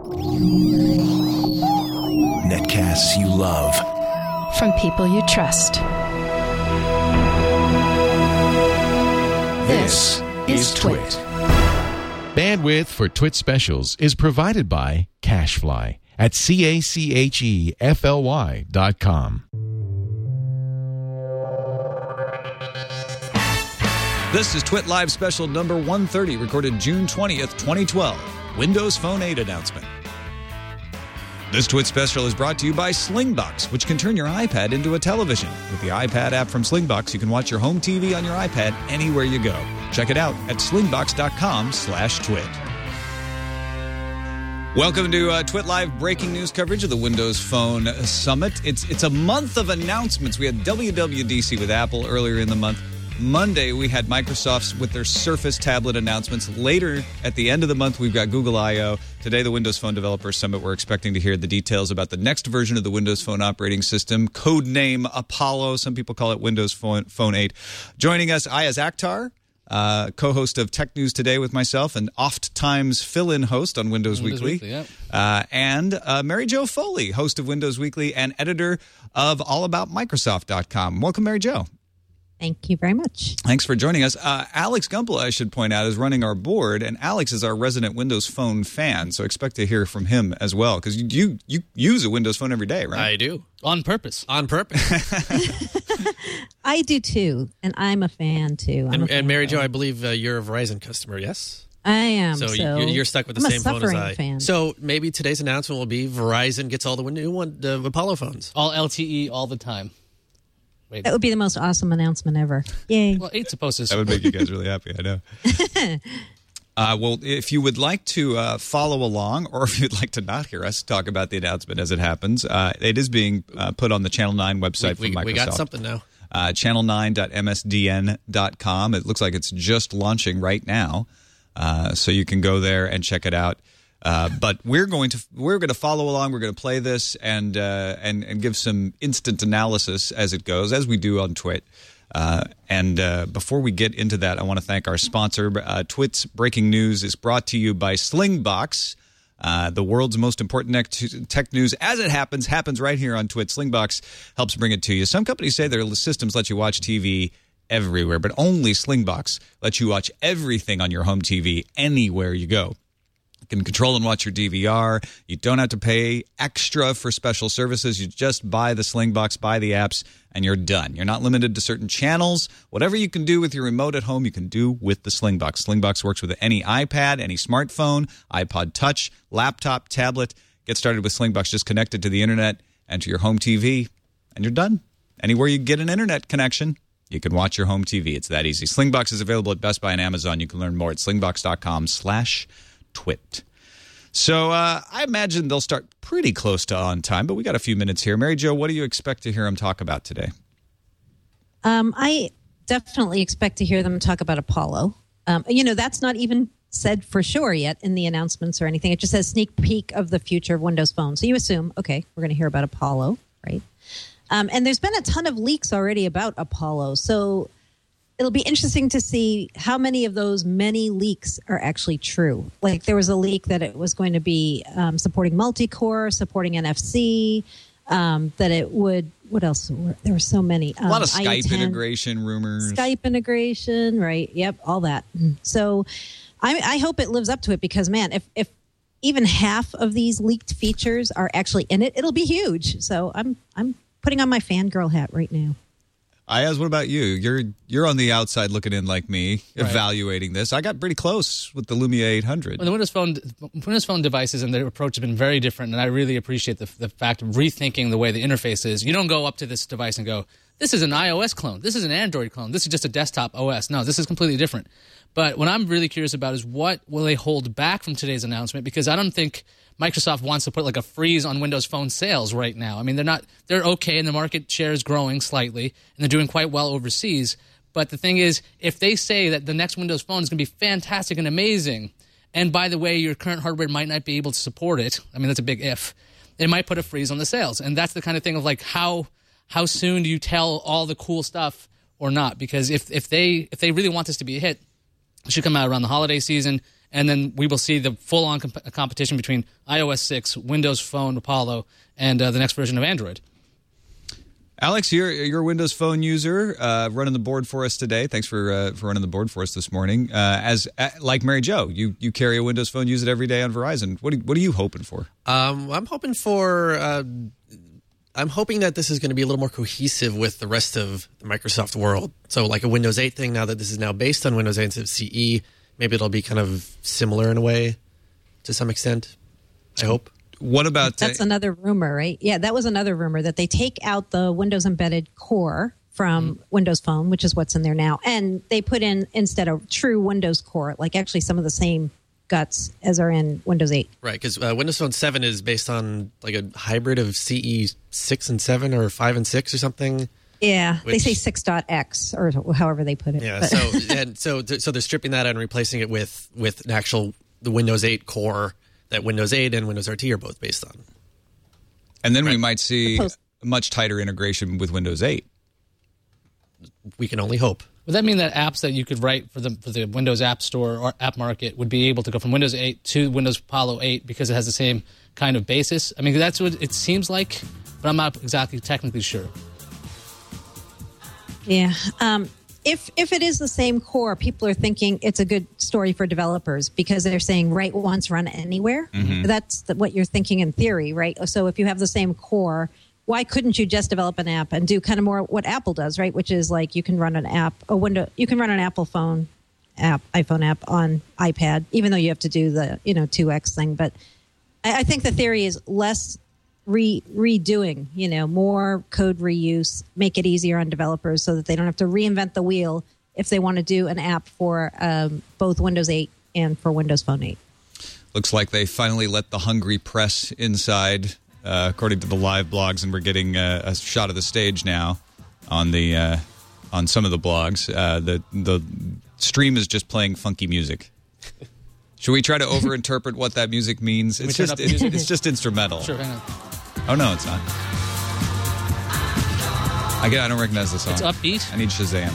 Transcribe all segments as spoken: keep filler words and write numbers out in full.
Netcasts you love. From people you trust. This is Twit. Bandwidth for Twit specials is provided by CacheFly at C A C H E F L Y dot com. This is Twit Live special number one thirty, recorded June twentieth, twenty twelve. Windows Phone eight announcement. This Twit special is brought to you by Slingbox, which can turn your iPad into a television. With the iPad app from Slingbox, you can watch your home T V on your iPad anywhere you go. Check it out at slingbox.com slash twit. Welcome to uh, Twit Live breaking news coverage of the Windows Phone Summit. It's it's a month of announcements. We had W W D C with Apple earlier in the month. Monday, we had Microsoft's with their Surface tablet announcements. Later, at the end of the month, we've got Google I O. Today, the Windows Phone Developers Summit. We're expecting to hear the details about the next version of the Windows Phone operating system, codename Apollo. Some people call it Windows Phone, Phone eight. Joining us, Ayaz Akhtar, uh, co-host of Tech News Today with myself, and oft-times fill-in host on Windows, Windows Weekly. Weekly yep. uh, and uh, Mary Jo Foley, host of Windows Weekly and editor of all about microsoft dot com. Welcome, Mary Jo. Thank you very much. Thanks for joining us. Uh, Alex Gumpel, I should point out, is running our board, and Alex is our resident Windows Phone fan, so expect to hear from him as well, because you, you you use a Windows Phone every day, right? I do. On purpose. On purpose. I do, too, and I'm a fan, too. I'm and, fan and Mary Jo, I believe uh, you're a Verizon customer, yes? I am. So, so you, you're stuck with the I'm same phone as I. Fan. So maybe today's announcement will be Verizon gets all the new one, the Apollo phones. All L T E all the time. Wait. That would be the most awesome announcement ever. Yay. Well, eight's supposed to. That would make you guys really happy, I know. uh, well, if you would like to uh, follow along, or if you'd like to not hear us talk about the announcement as it happens, uh, it is being uh, put on the Channel nine website we, from Microsoft. We got something now. Uh, channel nine dot m s d n dot com. It looks like it's just launching right now, uh, so you can go there and check it out. Uh, but we're going to we're going to follow along. We're going to play this and uh, and and give some instant analysis as it goes, as we do on Twit. Uh, and uh, before we get into that, I want to thank our sponsor. Uh, Twit's breaking news is brought to you by Slingbox, uh, the world's most important tech news. As it happens, happens right here on Twit. Slingbox helps bring it to you. Some companies say their systems let you watch T V everywhere, but only Slingbox lets you watch everything on your home T V anywhere you go. You can control and watch your D V R. You don't have to pay extra for special services. You just buy the Slingbox, buy the apps, and you're done. You're not limited to certain channels. Whatever you can do with your remote at home, you can do with the Slingbox. Slingbox works with any iPad, any smartphone, iPod Touch, laptop, tablet. Get started with Slingbox. Just connect it to the internet and to your home T V, and you're done. Anywhere you get an internet connection, you can watch your home T V. It's that easy. Slingbox is available at Best Buy and Amazon. You can learn more at slingbox.com slash Twit. So uh, I imagine they'll start pretty close to on time, but we got a few minutes here. Mary Jo, what do you expect to hear them talk about today? Um, I definitely expect to hear them talk about Apollo. Um, you know, that's not even said for sure yet in the announcements or anything. It just says sneak peek of the future of Windows Phone. So you assume, okay, we're going to hear about Apollo, right? Um, and there's been a ton of leaks already about Apollo. So it'll be interesting to see how many of those many leaks are actually true. Like there was a leak that it was going to be um, supporting multi-core, supporting N F C, um, that it would, what else? There were so many. Um, a lot of Skype I ten, integration rumors. Skype integration, right. Yep, all that. So I, I hope it lives up to it because, man, if, if even half of these leaked features are actually in it, it'll be huge. So I'm I'm putting on my fangirl hat right now. Ayaz, what about you? You're you're on the outside looking in like me, right. evaluating this. I got pretty close with the Lumia eight hundred. Well, the Windows Phone Windows Phone devices and their approach have been very different, and I really appreciate the, the fact of rethinking the way the interface is. You don't go up to this device and go, this is an iOS clone, this is an Android clone, this is just a desktop O S. No, this is completely different. But what I'm really curious about is what will they hold back from today's announcement, because I don't think Microsoft wants to put like a freeze on Windows Phone sales right now. I mean, they're not they're okay, and the market share is growing slightly, and they're doing quite well overseas. But the thing is, if they say that the next Windows Phone is going to be fantastic and amazing, and by the way, your current hardware might not be able to support it, I mean, that's a big if, it might put a freeze on the sales. And that's the kind of thing of like how how soon do you tell all the cool stuff or not? Because if if they if they really want this to be a hit, it should come out around the holiday season. and then we will see the full-on comp- competition between i O S six, Windows Phone, Apollo, and uh, the next version of Android. Alex, you're, you're a Windows Phone user, uh, running the board for us today. Thanks for uh, for running the board for us this morning. Uh, as uh, like Mary Jo, you you carry a Windows Phone, use it every day on Verizon. What are, what are you hoping for? Um, I'm hoping for. Uh, I'm hoping that this is going to be a little more cohesive with the rest of the Microsoft world. So, like a Windows eight thing, now that this is now based on Windows eight instead of C E, maybe it'll be kind of similar in a way, to some extent. I hope. What about that's uh, another rumor, right? Yeah, that was another rumor that they take out the Windows embedded core from mm-hmm. Windows Phone, which is what's in there now, and they put in instead of true Windows core, like actually some of the same guts as are in Windows eight. Right, because uh, Windows Phone seven is based on like a hybrid of C E six and seven or five and six or something. Yeah, which, they say six dot x or however they put it. Yeah, but. so and so so they're stripping that out and replacing it with with an actual the Windows eight core that Windows eight and Windows R T are both based on. And then right. we might see a much tighter integration with Windows eight. We can only hope. Would that mean that apps that you could write for the for the Windows App Store or App Market would be able to go from Windows eight to Windows Apollo eight because it has the same kind of basis? I mean, that's what it seems like, but I'm not exactly technically sure. Yeah. Um, if if it is the same core, people are thinking it's a good story for developers because they're saying write once, run anywhere. Mm-hmm. That's the, what you're thinking in theory, right? So if you have the same core, why couldn't you just develop an app and do kind of more what Apple does, right? Which is like you can run an app, a window, you can run an Apple phone app, iPhone app on iPad, even though you have to do the, you know, two X thing. But I, I think the theory is less re redoing, you know, more code reuse, make it easier on developers so that they don't have to reinvent the wheel if they want to do an app for um, both Windows eight and for Windows Phone eight. Looks like they finally let the hungry press inside. Uh, according to the live blogs, and we're getting uh, a shot of the stage now on the uh, on some of the blogs. Uh, the the stream is just playing funky music. Should we try to overinterpret what that music means? It's just it, it's just instrumental. Sure, hang on. Oh no, it's not. I get. I don't recognize the song. It's upbeat. I need Shazam.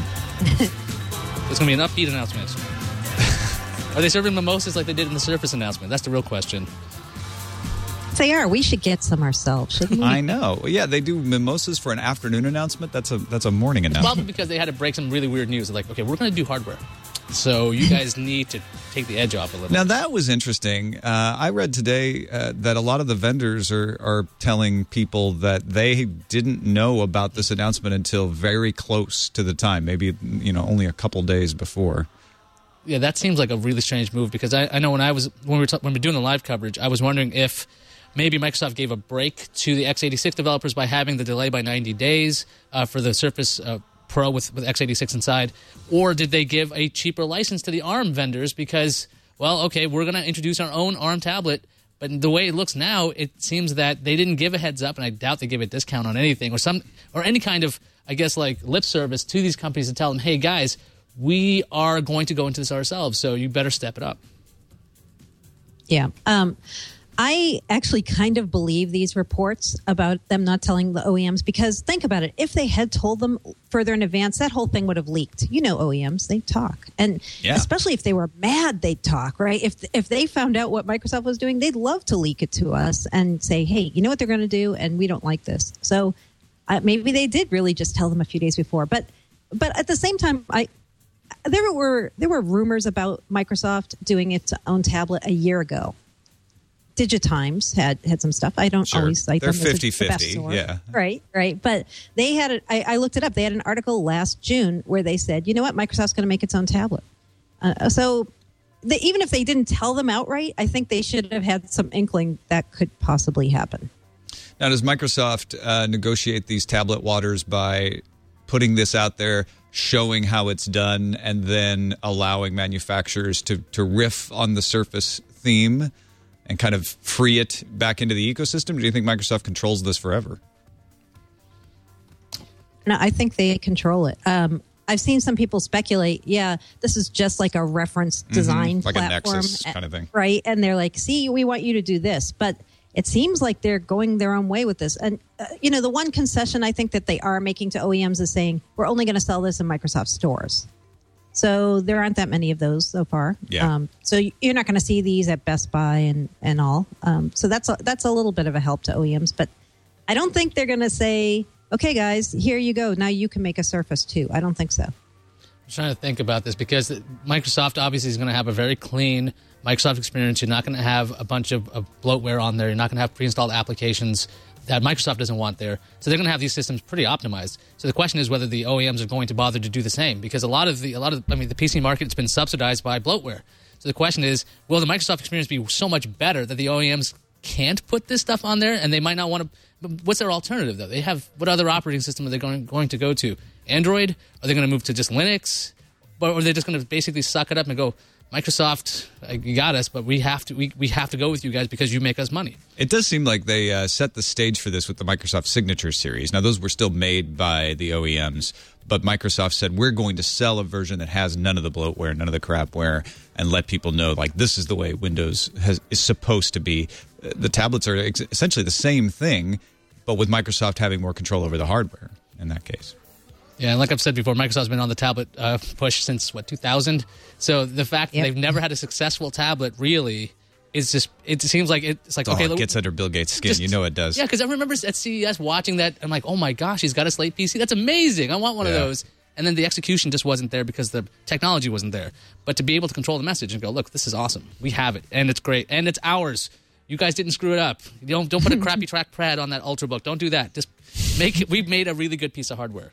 It's going to be an upbeat announcement. Are they serving mimosas like they did in the Surface announcement? That's the real question. They are. We should get some ourselves, shouldn't we? I know. Yeah, they do mimosas for an afternoon announcement. That's a that's a morning announcement. Probably because they had to break some really weird news. They're like, okay, we're going to do hardware, so you guys need to take the edge off a little. Now that was interesting. Uh, I read today uh, that a lot of the vendors are are telling people that they didn't know about this announcement until very close to the time, maybe you know only a couple days before. Yeah, that seems like a really strange move because I, I know when I was when we were t- when we were doing the live coverage, I was wondering if maybe Microsoft gave a break to the x eighty-six developers by having the delay by ninety days uh, for the Surface uh, Pro with, with x eighty-six inside, or did they give a cheaper license to the ARM vendors because, well, okay, we're going to introduce our own ARM tablet, but the way it looks now, it seems that they didn't give a heads up, and I doubt they give a discount on anything or some or any kind of, I guess, like lip service to these companies to tell them, hey, guys, we are going to go into this ourselves, so you better step it up. Yeah. Um, I actually kind of believe these reports about them not telling the O E Ms because think about it. If they had told them further in advance, that whole thing would have leaked. You know O E Ms, they talk. And yeah. especially if they were mad, they'd talk, right? If if they found out what Microsoft was doing, they'd love to leak it to us and say, hey, you know what they're going to do? And we don't like this. So uh, maybe they did really just tell them a few days before. But but at the same time, I there were there were rumors about Microsoft doing its own tablet a year ago. Digitimes had, had some stuff. I don't sure. always cite They're them fifty-fifty, yeah. Right, right. But they had, a, I, I looked it up. They had an article last June where they said, you know what, Microsoft's going to make its own tablet. Uh, so they, even if they didn't tell them outright, I think they should have had some inkling that could possibly happen. Now, does Microsoft uh, negotiate these tablet waters by putting this out there, showing how it's done, and then allowing manufacturers to, to riff on the Surface theme and kind of free it back into the ecosystem? Do you think Microsoft controls this forever? No, I think they control it. Um, I've seen some people speculate, yeah, this is just like a reference design mm-hmm. like platform. Like a Nexus kind of thing. Right? And they're like, see, we want you to do this. But it seems like they're going their own way with this. And, uh, you know, the one concession I think that they are making to O E Ms is saying, we're only going to sell this in Microsoft stores. So there aren't that many of those so far. Yeah. Um, so you're not going to see these at Best Buy and, and all. Um, so that's a, that's a little bit of a help to O E Ms. But I don't think they're going to say, okay, guys, here you go. Now you can make a Surface too. I don't think so. I'm trying to think about this because Microsoft obviously is going to have a very clean Microsoft experience. You're not going to have a bunch of, of bloatware on there. You're not going to have pre-installed applications that Microsoft doesn't want there. So they're going to have these systems pretty optimized. So the question is whether the O E Ms are going to bother to do the same, because a lot of the, a lot of, I mean, the P C market's been subsidized by bloatware. So the question is, will the Microsoft experience be so much better that the O E Ms can't put this stuff on there, and they might not want to? But what's their alternative though? They have, what other operating system are they going going to go to? Android? Are they going to move to just Linux? Or are they just going to basically suck it up and go, Microsoft, you got us, but we have to we, we have to go with you guys because you make us money. It does seem like they uh, set the stage for this with the Microsoft Signature series. Now, those were still made by the O E Ms, but Microsoft said, we're going to sell a version that has none of the bloatware, none of the crapware, and let people know, like, this is the way Windows has, is supposed to be. The tablets are ex- essentially the same thing, but with Microsoft having more control over the hardware in that case. Yeah, and like I've said before, Microsoft's been on the tablet uh, push since, what, two thousand? So the fact Yep. that they've never had a successful tablet really is just, it seems like it, it's like, Oh, okay. it look, gets under Bill Gates' skin. just- You know it does. Yeah, because I remember at C E S watching that. I'm like, oh my gosh, he's got a Slate P C. That's amazing. I want one Yeah. of those. And then the execution just wasn't there because the technology wasn't there. But to be able to control the message and go, look, this is awesome. We have it, and it's great, and it's ours. You guys didn't screw it up. You don't don't put a crappy trackpad on that Ultrabook. Don't do that. Just make it. We've made a really good piece of hardware.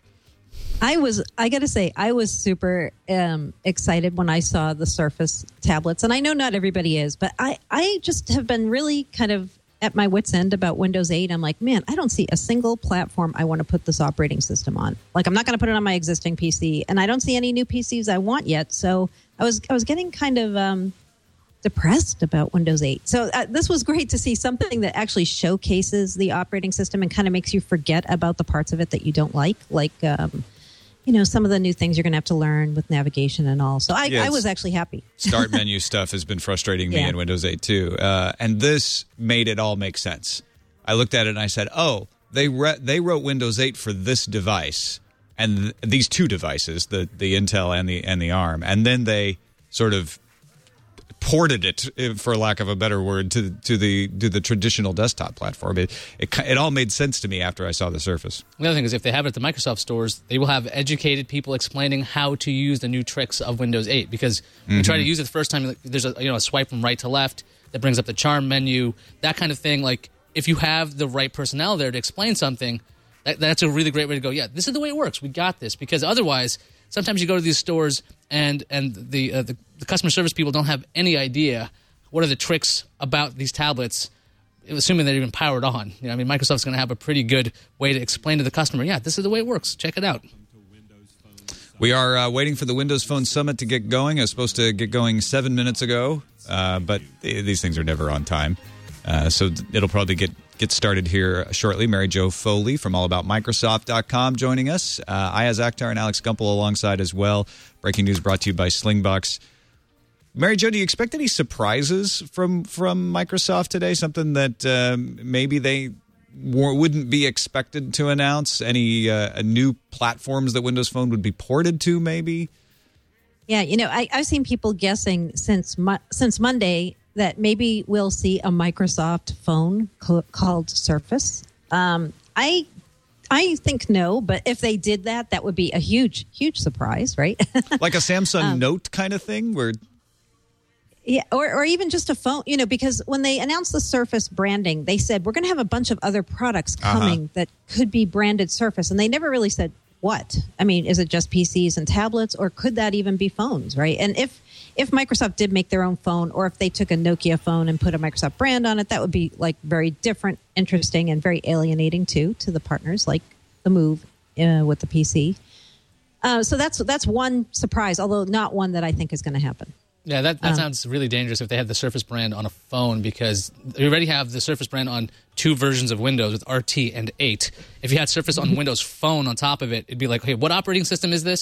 I was, I got to say, I was super um, excited when I saw the Surface tablets. And I know not everybody is, but I, I just have been really kind of at my wit's end about Windows eight. I'm like, man, I don't see a single platform I want to put this operating system on. Like, I'm not going to put it on my existing P C, and I don't see any new P Cs I want yet. So I was, I was getting kind of um, depressed about Windows eight. So uh, this was great to see something that actually showcases the operating system and kind of makes you forget about the parts of it that you don't like, like, um, you know, some of the new things you're going to have to learn with navigation and all. So I, Yeah, I was actually happy. Start menu stuff has been frustrating me Yeah. in Windows eight too, uh, and this made it all make sense. I looked at it and I said, "Oh, they re- they wrote Windows eight for this device and th- these two devices, the the Intel and the and the ARM, and then they sort of ported it, for lack of a better word, to to the to the traditional desktop platform." It it, it all made sense to me after I saw the Surface. The other thing is, if they have it at the Microsoft stores, they will have educated people explaining how to use the new tricks of Windows eight. Because when you try to use it the first time, there's a you know a swipe from right to left that brings up the charm menu, that kind of thing. Like, if you have the right personnel there to explain something, that, that's a really great way to go. Yeah, this is the way it works. We got this. Because otherwise, sometimes you go to these stores and and the uh, the, the customer service people don't have any idea what are the tricks about these tablets, assuming they're even powered on. You know, I mean, Microsoft's going to have a pretty good way to explain to the customer, yeah, this is the way it works. Check it out. We are uh, waiting for the Windows Phone Summit to get going. It was supposed to get going seven minutes ago, uh, but th- these things are never on time. Uh, so th- it'll probably get, get started here shortly. Mary Jo Foley from all about microsoft dot com joining us. Uh, Ayaz Akhtar and Alex Gumpel alongside as well. Breaking news brought to you by Slingbox. Mary Jo, do you expect any surprises from, from Microsoft today? Something that um, maybe they w- wouldn't be expected to announce? Any uh, new platforms that Windows Phone would be ported to, maybe? Yeah, you know, I, I've seen people guessing since mo- since Monday that maybe we'll see a Microsoft phone co- called Surface. Um, I I think no, but if they did that, that would be a huge, huge surprise, right? Like a Samsung Note kind of thing where... Yeah, or, or even just a phone, you know, because when they announced the Surface branding, they said, we're going to have a bunch of other products coming Uh-huh. that could be branded Surface. And they never really said what. I mean, is it just P Cs and tablets, or could that even be phones, right? And if if Microsoft did make their own phone, or if they took a Nokia phone and put a Microsoft brand on it, that would be like very different, interesting, and very alienating too to the partners, like the Move uh, with the P C. Uh, so that's that's one surprise, although not one that I think is going to happen. Yeah, that, that Um, sounds really dangerous if they had the Surface brand on a phone, because you already have the Surface brand on two versions of Windows with R T and eight. If you had Surface on Windows Phone on top of it, it'd be like, okay, what operating system is this?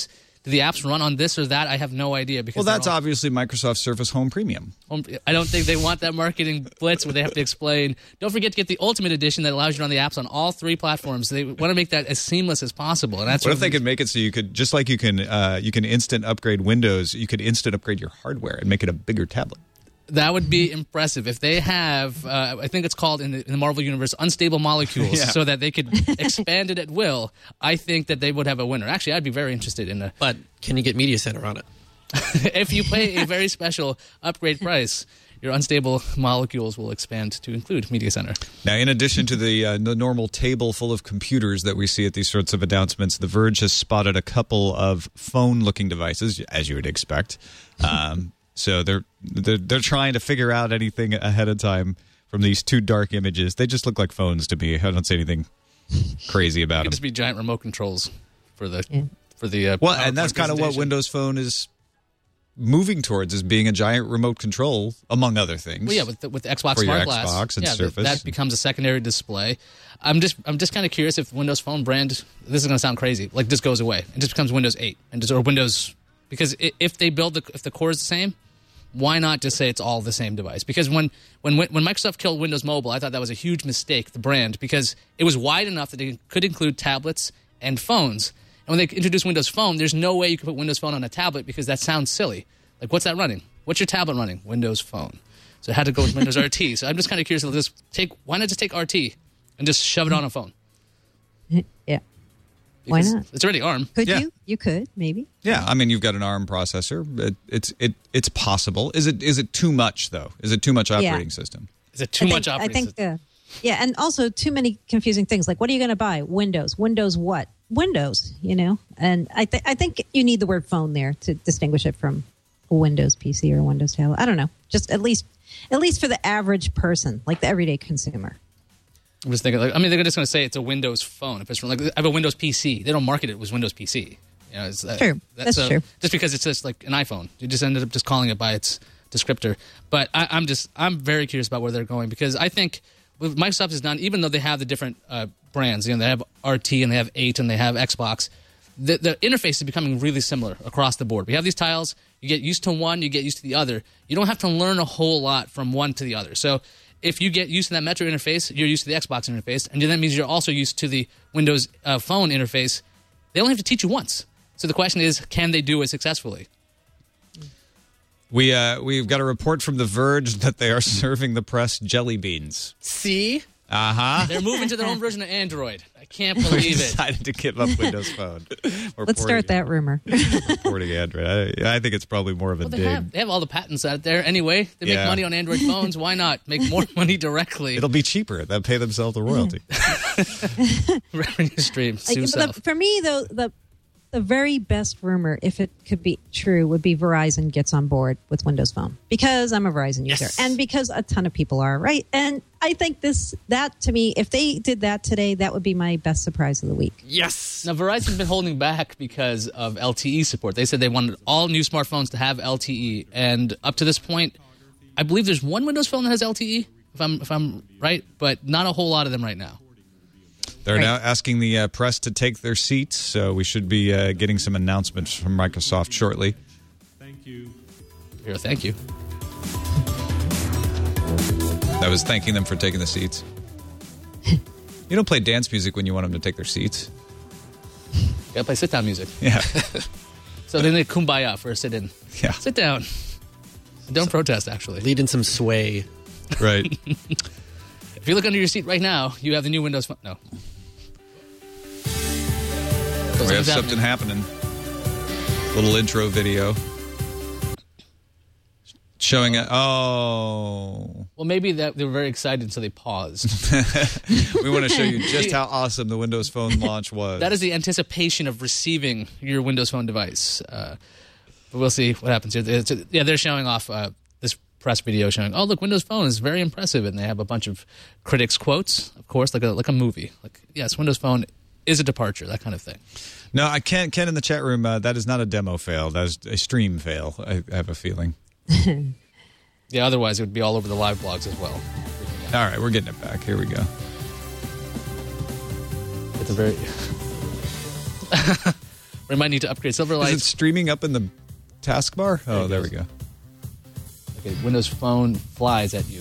Do the apps run on this or that? I have no idea. Because Well, that's all, obviously Microsoft Surface Home Premium. I don't think they want that marketing blitz where they have to explain. Don't forget to get the Ultimate Edition that allows you to run the apps on all three platforms. They want to make that as seamless as possible. And that's What if they could make it so you could, just like you can, uh, you can instant upgrade Windows, you could instant upgrade your hardware and make it a bigger tablet. That would be impressive if they have. Uh, I think it's called in the, in the Marvel universe unstable molecules, Yeah. so that they could expand it at will. I think that they would have a winner. Actually, I'd be very interested in a. But can you get Media Center on it? If you pay a very special upgrade price, your unstable molecules will expand to include Media Center. Now, in addition to the, uh, the normal table full of computers that we see at these sorts of announcements, The Verge has spotted a couple of phone-looking devices, as you would expect. Um, so they're, they're they're trying to figure out anything ahead of time from these two dark images. They just look like phones to me. I don't see anything crazy about It them. could just be giant remote controls for the Yeah. for the. Uh, Well, and that's PowerPoint kind of what presentation. Windows Phone is moving towards, is being a giant remote control, among other things. Well, yeah, with the, with the Xbox For your Smart Glass, Xbox and yeah, that- Surface. that becomes a secondary display. I'm just I'm just kind of curious if Windows Phone brand. This is going to sound crazy. Like this goes away and just becomes Windows eight and just or Windows because i- if they build the if the core is the same, why not just say it's all the same device? Because when when when Microsoft killed Windows Mobile, I thought that was a huge mistake. The brand because it was wide enough that it could include tablets and phones. And when they introduced Windows Phone, there's no way you could put Windows Phone on a tablet because that sounds silly. Like, what's that running? What's your tablet running? Windows Phone. So it had to go with Windows R T. So I'm just kind of curious. Just take why not just take R T and just shove it on a phone? Yeah. Why Because not? It's already ARM. Could Yeah. you? You could, maybe. Yeah, I mean, you've got an ARM processor. It, it's it it's possible. Is it is it too much though? Is it too much operating system? Is it too I much think, operating I think, system? uh, yeah, and also too many confusing things. Like, what are you going to buy? Windows. Windows what? Windows, you know? And I, th- I think you need the word phone there to distinguish it from a Windows P C or a Windows tablet. I don't know. Just at least, at least for the average person, like the everyday consumer. I'm just thinking. Like, I mean, they're just going to say it's a Windows Phone. If it's from, like, I have a Windows P C. They don't market it as Windows P C. You know, it's, that, True. That's a- true. Just because it's just like an iPhone, you just ended up just calling it by its descriptor. But I, I'm just I'm very curious about where they're going because I think what Microsoft has done, even though they have the different uh, brands, you know, they have R T and they have eight and they have Xbox. The, the interface is becoming really similar across the board. We have these tiles. You get used to one, you get used to the other. You don't have to learn a whole lot from one to the other. So if you get used to that Metro interface, you're used to the Xbox interface, and that means you're also used to the Windows uh, Phone interface. They only have to teach you once. So the question is, can they do it successfully? We uh, we've got a report from The Verge that they are serving the press jelly beans. See? Uh huh. They're moving to their own version of Android. I can't We believe it. decided to give up Windows Phone. We're Let's start porting- that rumor. we're porting Android. I, I think it's probably more of a Well, they dig. have, they have all the patents out there anyway. They make Yeah. money on Android phones. Why not make more money directly? It'll be cheaper. They'll pay themselves the royalty. Revenue stream. Like, Sue but Self. the, for me, though, the the very best rumor, if it could be true, would be Verizon gets on board with Windows Phone because I'm a Verizon user Yes. and because a ton of people are, right? And I think this that to me, if they did that today, that would be my best surprise of the week. Yes. Now, Verizon's been holding back because of L T E support. They said they wanted all new smartphones to have L T E, and up to this point, I believe there's one Windows Phone that has L T E, if I'm if I'm right, but not a whole lot of them right now. They're Right. now asking the uh, press to take their seats, so we should be uh, getting some announcements from Microsoft shortly. Here, thank you. I was thanking them for taking the seats. You don't play dance music when you want them to take their seats. You gotta play sit-down music. Yeah. So then they kumbaya for a sit-in. Yeah. Sit down. Don't protest, actually. Lead in some sway. Right. If you look under your seat right now, you have the new Windows Phone. No. We have something happening. Little intro video. Showing it. Oh. Well, maybe that they were very excited, so they paused. We want to show you just how awesome the Windows Phone launch was. That is the anticipation of receiving your Windows Phone device. Uh, but we'll see what happens here. It's, yeah, they're showing off uh, this press video showing, oh, look, Windows Phone is very impressive. And they have a bunch of critics' quotes, of course, like a, like a movie. Like, yes, Windows Phone is a departure, that kind of thing. No, I can't. Ken in the chat room, uh, that is not a demo fail. That is a stream fail, I, I have a feeling. Yeah, otherwise it would be all over the live blogs as well. All right, we're getting it back. Here we go. It's a very... We might need to upgrade Silverlight. Is it streaming up in the taskbar? Oh, there we go. Okay, Windows Phone flies at you.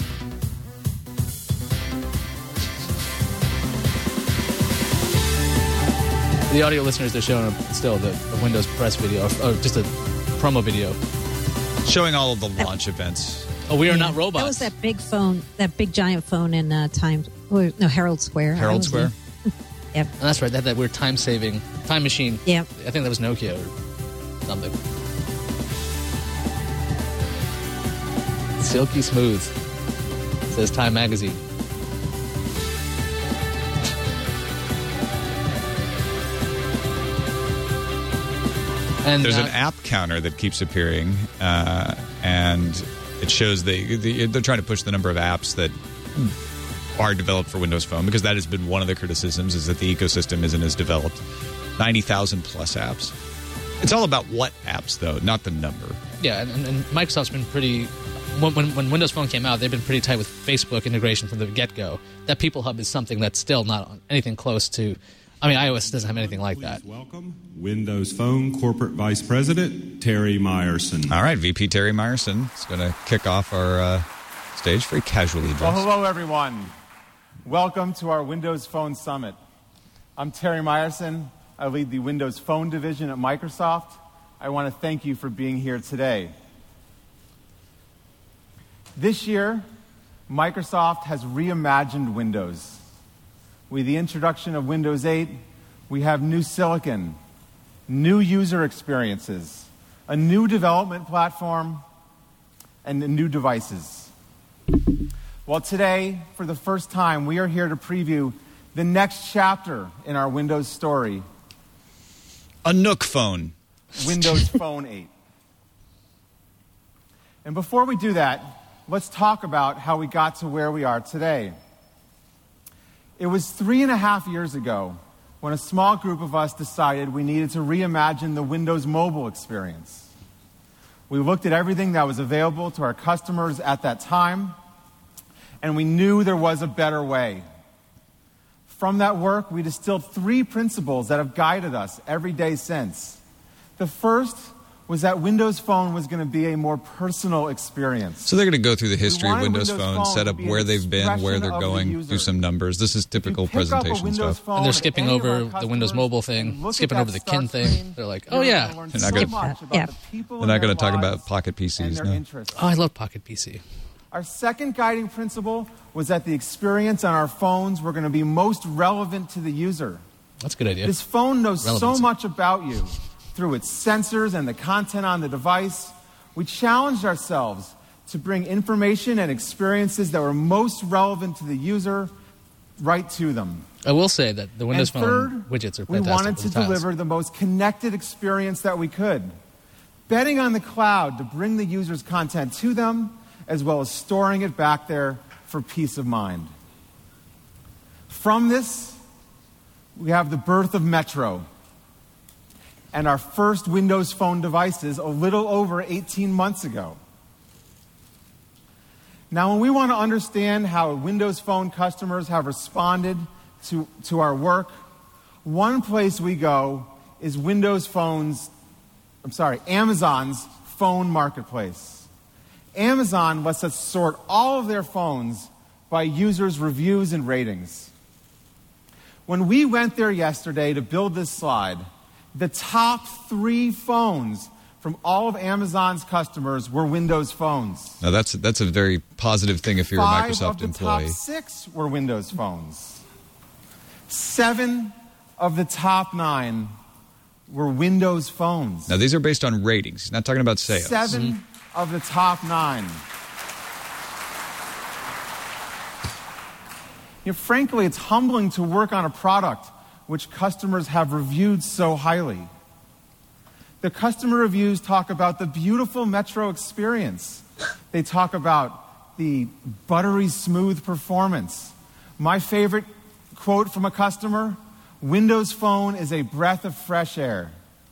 The audio listeners, they're showing still the, the Windows press video, or just a promo video. Showing all of the launch events. Oh, we are Yeah. not robots. That was that big phone, that big giant phone in uh, Times, or, no, Herald Square. Herald I was Square. in- Yep. And that's right. That that weird time-saving time machine. Yep. I think that was Nokia or something. Silky smooth, says Time Magazine. And There's uh, an app counter that keeps appearing, uh, and it shows the, the they're trying to push the number of apps that are developed for Windows Phone, because that has been one of the criticisms, is that the ecosystem isn't as developed. ninety thousand plus apps. It's all about what apps, though, not the number. Yeah, and, and Microsoft's been pretty. When, when, when Windows Phone came out, they've been pretty tight with Facebook integration from the get-go. That People Hub is something that's still not anything close to. I mean, iOS doesn't have anything like that. Please welcome Windows Phone Corporate Vice President Terry Myerson. All right, V P Terry Myerson is going to kick off our uh, stage very casually dressed. Well, hello, everyone. Welcome to our Windows Phone Summit. I'm Terry Myerson. I lead the Windows Phone division at Microsoft. I want to thank you for being here today. This year, Microsoft has reimagined Windows. With the introduction of Windows eight, we have new silicon, new user experiences, a new development platform, and new devices. Well, today, for the first time, we are here to preview the next chapter in our Windows story, A Nook phone. Windows Phone eight. And before we do that, let's talk about how we got to where we are today. It was three and a half years ago when a small group of us decided we needed to reimagine the Windows mobile experience. We looked at everything that was available to our customers at that time, and we knew there was a better way. From that work, we distilled three principles that have guided us every day since. The first was that Windows Phone was going to be a more personal experience. So they're going to go through the history of wanted Windows, Windows Phone, Phone set to up be an where they've been, where expression they're of the going, user. do some numbers. This is typical If you pick up a presentation Windows stuff. phone And they're at skipping any of our over the customers Windows Mobile and thing, look at skipping that over the start kin thing. screen, They're like, you're oh, gonna yeah. learn They're so not gonna- much about Yeah. the people They're in not their going to talk lives about Pocket P and Cs their now. interests. Oh, I love Pocket P C. Our second guiding principle was that the experience on our phones were going to be most relevant to the user. That's a good idea. This phone knows Relevancy. so much about you through its sensors and the content on the device. We challenged ourselves to bring information and experiences that were most relevant to the user right to them. I will say that the Windows and Phone third, widgets are we fantastic. wanted with to the tiles. deliver the most connected experience that we could, betting on the cloud to bring the user's content to them, as well as storing it back there for peace of mind. From this, we have the birth of Metro and our first Windows Phone devices a little over eighteen months ago. Now, when we want to understand how Windows Phone customers have responded to, to our work, one place we go is Windows Phone's, I'm sorry, Amazon's phone marketplace. Amazon lets us sort all of their phones by users' reviews and ratings. When we went there yesterday to build this slide, the top three phones from all of Amazon's customers were Windows phones. Now, that's, that's a very positive thing if you're a Five Microsoft of the employee. top six were Windows phones. Seven of the top nine were Windows phones. Now, these are based on ratings. He's not talking about sales. Seven of the top nine. You know, frankly, it's humbling to work on a product which customers have reviewed so highly. The customer reviews talk about the beautiful Metro experience. They talk about the buttery smooth performance. My favorite quote from a customer, Windows Phone is a breath of fresh air.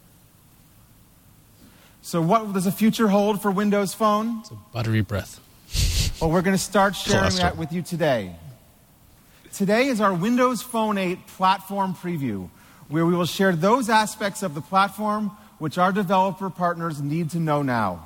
So what does the future hold for Windows Phone? It's a buttery breath. Well, we're going to start sharing Cluster. that with you today. Today is our Windows Phone eight platform preview, where we will share those aspects of the platform which our developer partners need to know now.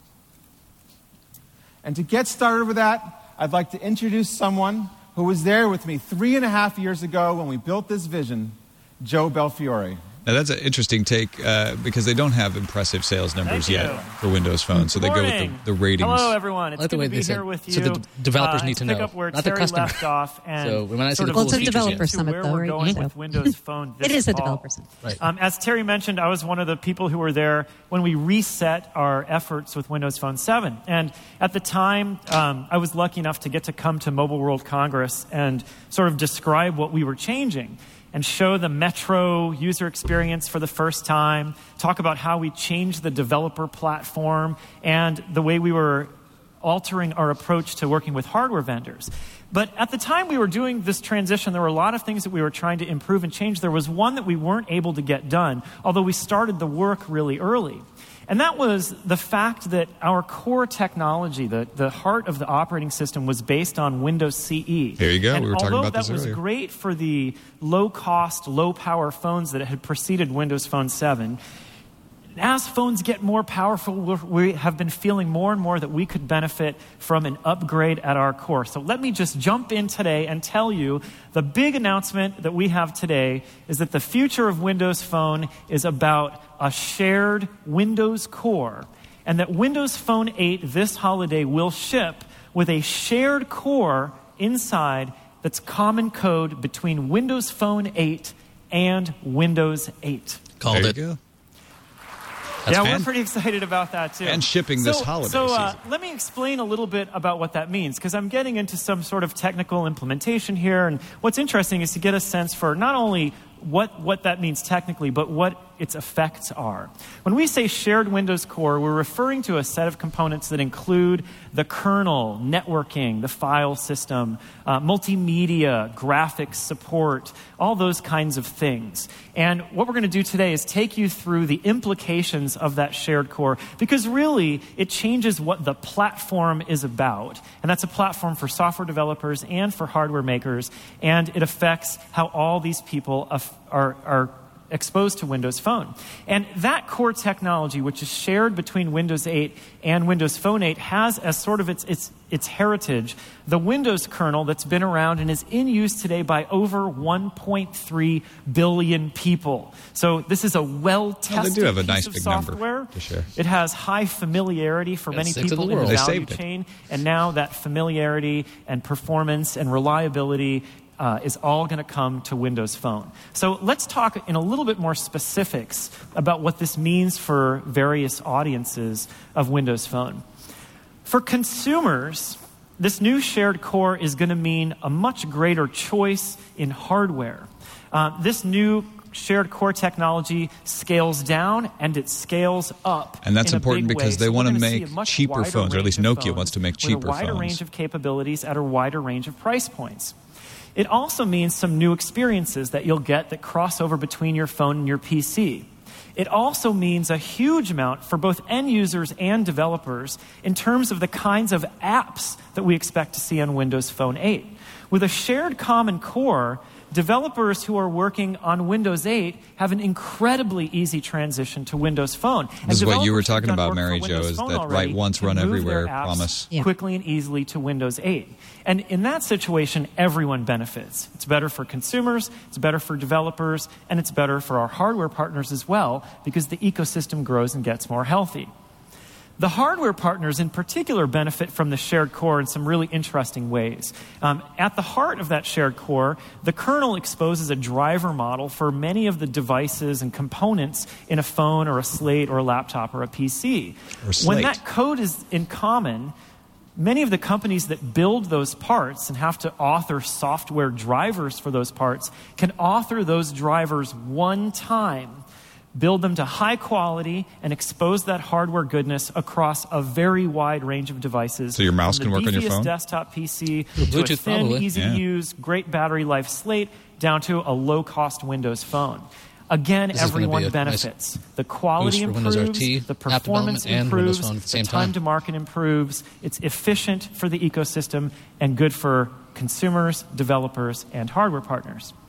And to get started with that, I'd like to introduce someone who was there with me three and a half years ago when we built this vision, Joe Belfiore. Now, that's an interesting take uh, because they don't have impressive sales numbers Thank yet you. for Windows Phone, so they go with the, the ratings. Hello, everyone. It's I like the good way to be they said- here with you. so the d- developers uh, need to pick know, up where not the Terry customer. left off, and So we might not see sort the of cool Well, it's a lead developer into summit, where though, we're right? going So- with Windows Phone this It is a fall. developer summit. Right. Um, as Terry mentioned, I was one of the people who were there when we reset our efforts with Windows Phone seven. And at the time, um, I was lucky enough to get to come to Mobile World Congress and sort of describe what we were changing and show the Metro user experience for the first time, talk about how we changed the developer platform and the way we were altering our approach to working with hardware vendors. But at the time we were doing this transition, there were a lot of things that we were trying to improve and change. There was one that we weren't able to get done, although we started the work really early. And that was the fact that our core technology, the, the heart of the operating system, was based on Windows C E. There you go. And We were talking although about this that was earlier. great for the low-cost, low-power phones that had preceded Windows Phone seven, as phones get more powerful, we're- we have been feeling more and more that we could benefit from an upgrade at our core. So let me just jump in today and tell you the big announcement that we have today is that the future of Windows Phone is about a shared Windows core, and that Windows Phone eight this holiday will ship with a shared core inside that's common code between Windows Phone eight and Windows eight. Called There it. you go. That's yeah, fan- we're pretty excited about that too. And shipping so, this holiday So uh, season. let me explain a little bit about what that means, because I'm getting into some sort of technical implementation here. And what's interesting is to get a sense for not only what, what that means technically, but what its effects are. When we say shared Windows core, we're referring to a set of components that include the kernel, networking, the file system, uh, multimedia, graphics support, all those kinds of things. And what we're going to do today is take you through the implications of that shared core, because really it changes what the platform is about. And that's a platform for software developers and for hardware makers, and it affects how all these people af- are, are exposed to Windows Phone. And that core technology, which is shared between Windows eight and Windows Phone eight, has as sort of its, its, its heritage the Windows kernel that's been around and is in use today by over one point three billion people. So this is a well-tested Well, they do have a piece nice of big number software. to share. It has high familiarity for Yeah, many six of the people in world. the They value saved it. chain, and now that familiarity and performance and reliability Uh, is all going to come to Windows Phone. So let's talk in a little bit more specifics about what this means for various audiences of Windows Phone. For consumers, this new shared core is going to mean a much greater choice in hardware. Uh, this new shared core technology scales down and it scales up. And that's in a important big because way. they So we're wanna gonna see make a much cheaper wider phones, or at range least of Nokia phones wants to make with cheaper a wider phones. range of capabilities at a wider range of price points. It also means some new experiences that you'll get that cross over between your phone and your P C. It also means a huge amount for both end users and developers in terms of the kinds of apps that we expect to see on Windows Phone eight. With a shared common core, developers who are working on Windows eight have an incredibly easy transition to Windows Phone. And This is what you were developers who've talking done about, work for Mary Windows Jo, is Phone that already write once, can run move everywhere their apps promise. Yeah. quickly and easily to Windows eight. And in that situation, everyone benefits. It's better for consumers, it's better for developers, and it's better for our hardware partners as well, because the ecosystem grows and gets more healthy. The hardware partners in particular benefit from the shared core in some really interesting ways. Um, at the heart of that shared core, the kernel exposes a driver model for many of the devices and components in a phone or a slate or a laptop or a P C. Or a slate. When that code is in common, many of the companies that build those parts and have to author software drivers for those parts can author those drivers one time, build them to high quality, and expose that hardware goodness across a very wide range of devices. So your mouse From can work the on your beefiest phone? desktop P C Through to a Bluetooth, thin, probably. easy Yeah. to use, great battery life slate, down to a low-cost Windows Phone. Again, This is gonna be everyone a nice benefits. The quality boost for Windows improves, R T, the app development, performance and Windows improves, Phone at the same the time time. to market improves. It's efficient for the ecosystem and good for consumers, developers, and hardware partners.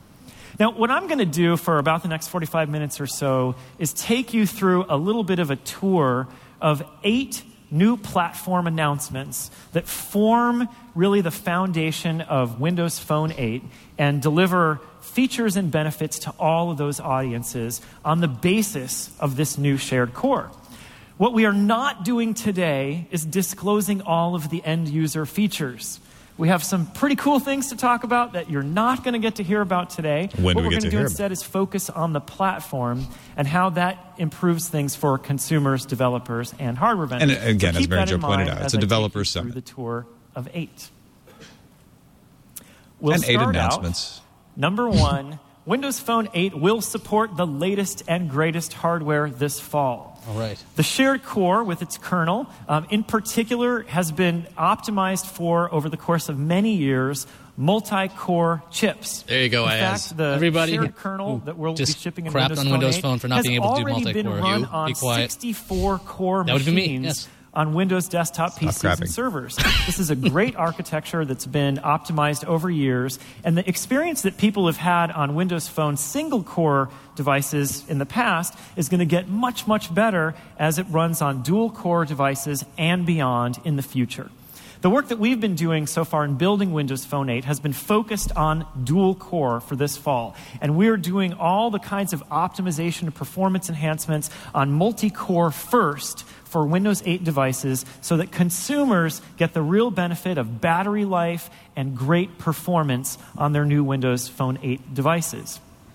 Now, what I'm going to do for about the next forty-five minutes or so is take you through a little bit of a tour of eight new platform announcements that form really the foundation of Windows Phone eight and deliver features and benefits to all of those audiences on the basis of this new shared core. What we are not doing today is disclosing all of the end user features. We have some pretty cool things to talk about that you're not going to get to hear about today. When do what we we're get to going to do hear instead is focus on the platform and how that improves things for consumers, developers, and hardware vendors. And again, so as keep Mary that Jo in pointed mind out, it's as a I take developer you summit. through the tour of eight. We'll and eight start announcements. Out, number one, Windows Phone eight will support the latest and greatest hardware this fall. All right. The shared core with its kernel, um, in particular, has been optimized for, over the course of many years, multi-core chips. There you go, In Ayaz. fact, the Everybody shared who- kernel who that we'll be just shipping in crapped Windows on Phone Windows eight Phone for not has being able to do already been multi-core. run You, on be quiet. sixty-four core That would be me, machines yes. on Windows desktop P Cs crapping. and servers. This is a great architecture that's been optimized over years, and the experience that people have had on Windows Phone single-core devices in the past is going to get much, much better as it runs on dual-core devices and beyond in the future. The work that we've been doing so far in building Windows Phone eight has been focused on dual core for this fall. And we're doing all the kinds of optimization and performance enhancements on multi-core first for Windows eight devices so that consumers get the real benefit of battery life and great performance on their new Windows Phone eight devices.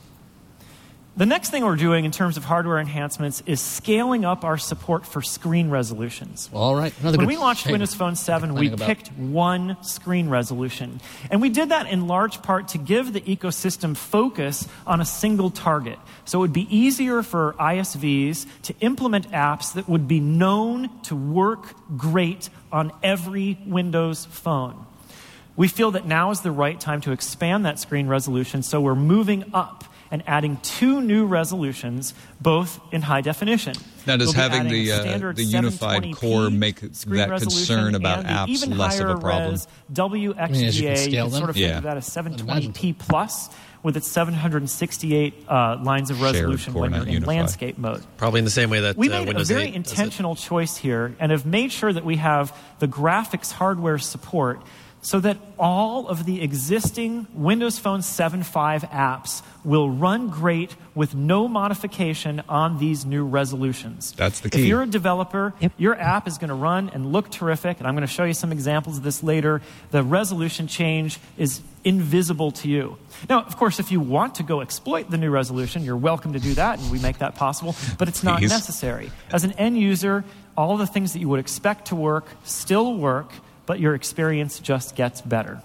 The next thing we're doing in terms of hardware enhancements is scaling up our support for screen resolutions. Well, all right. Another When good we launched thing. Windows Phone seven, we Complaining about. picked one screen resolution. And we did that in large part to give the ecosystem focus on a single target. So it would be easier for I S Vs to implement apps that would be known to work great on every Windows phone. We feel that now is the right time to expand that screen resolution, so we're moving up and adding two new resolutions, both in high definition. Now, does We'll be having adding the, a uh, standard the unified seven twenty p core make screen that resolution concern about and the apps even less of a higher problem? res W X D A, I mean, as you you can can, scale them? sort of Yeah. think of that as seven twenty p plus with its seven hundred sixty-eight uh, lines of Shared resolution core, when you're not in unified. landscape mode. Probably in the same way that We uh, made Windows a very eight does it. intentional choice here and have made sure that we have the graphics hardware support so that all of the existing Windows Phone seven point five apps will run great with no modification on these new resolutions. That's the If key. you're a developer, Yep. your app is going to run and look terrific, and I'm going to show you some examples of this later. The resolution change is invisible to you. Now, of course, if you want to go exploit the new resolution, you're welcome to do that, and we make that possible, but it's not Please. necessary. As an end user, all the things that you would expect to work still work, but your experience just gets better.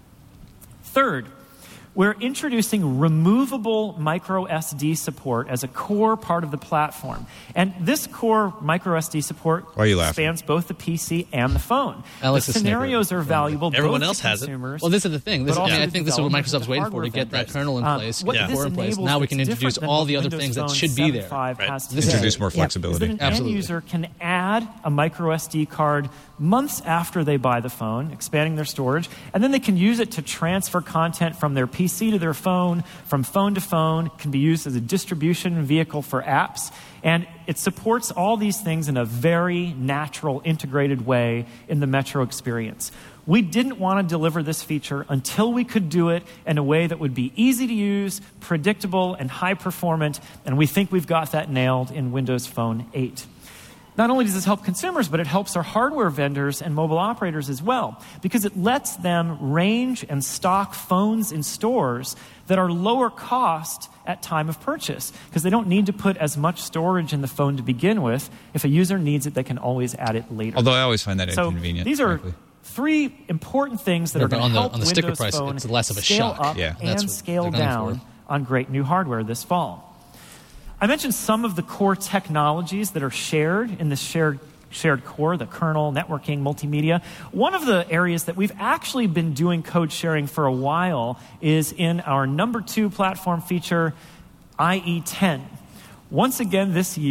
Third, we're introducing removable micro S D support as a core part of the platform. And this core micro S D support Why are you laughing? spans both the P C and the phone. Alex the is snickering. scenarios are valuable Everyone both else to has it. consumers. Well, this is the thing. This, but I mean, also I to think this is what developers Microsoft's and waiting for, hardware to get that vendors. kernel in Um, place, what get the this core in place. enables Now we that's can introduce different than all what the other Windows things that Phone should be seven there. point five Right. has This today. introduce more Is flexibility. that an Absolutely. end user can add a micro S D card months after they buy the phone, expanding their storage, and then they can use it to transfer content from their P C to their phone, from phone to phone, can be used as a distribution vehicle for apps, and it supports all these things in a very natural, integrated way in the Metro experience. We didn't want to deliver this feature until we could do it in a way that would be easy to use, predictable, and high performant, and we think we've got that nailed in Windows Phone eight. Not only does this help consumers, but it helps our hardware vendors and mobile operators as well, because it lets them range and stock phones in stores that are lower cost at time of purchase, because they don't need to put as much storage in the phone to begin with. If a user needs it, they can always add it later. Although I always find that So inconvenient. these are frankly. three important things that Yeah, are but going on to the- help on the sticker Windows price, Phone it's less of a scale shock. up Yeah. That's and what scale they're gunning down on great new hardware this fall. I mentioned some of the core technologies that are shared in this shared shared core, the kernel, networking, multimedia. One of the areas that we've actually been doing code sharing for a while is in our number two platform feature, I E ten. Once again this year,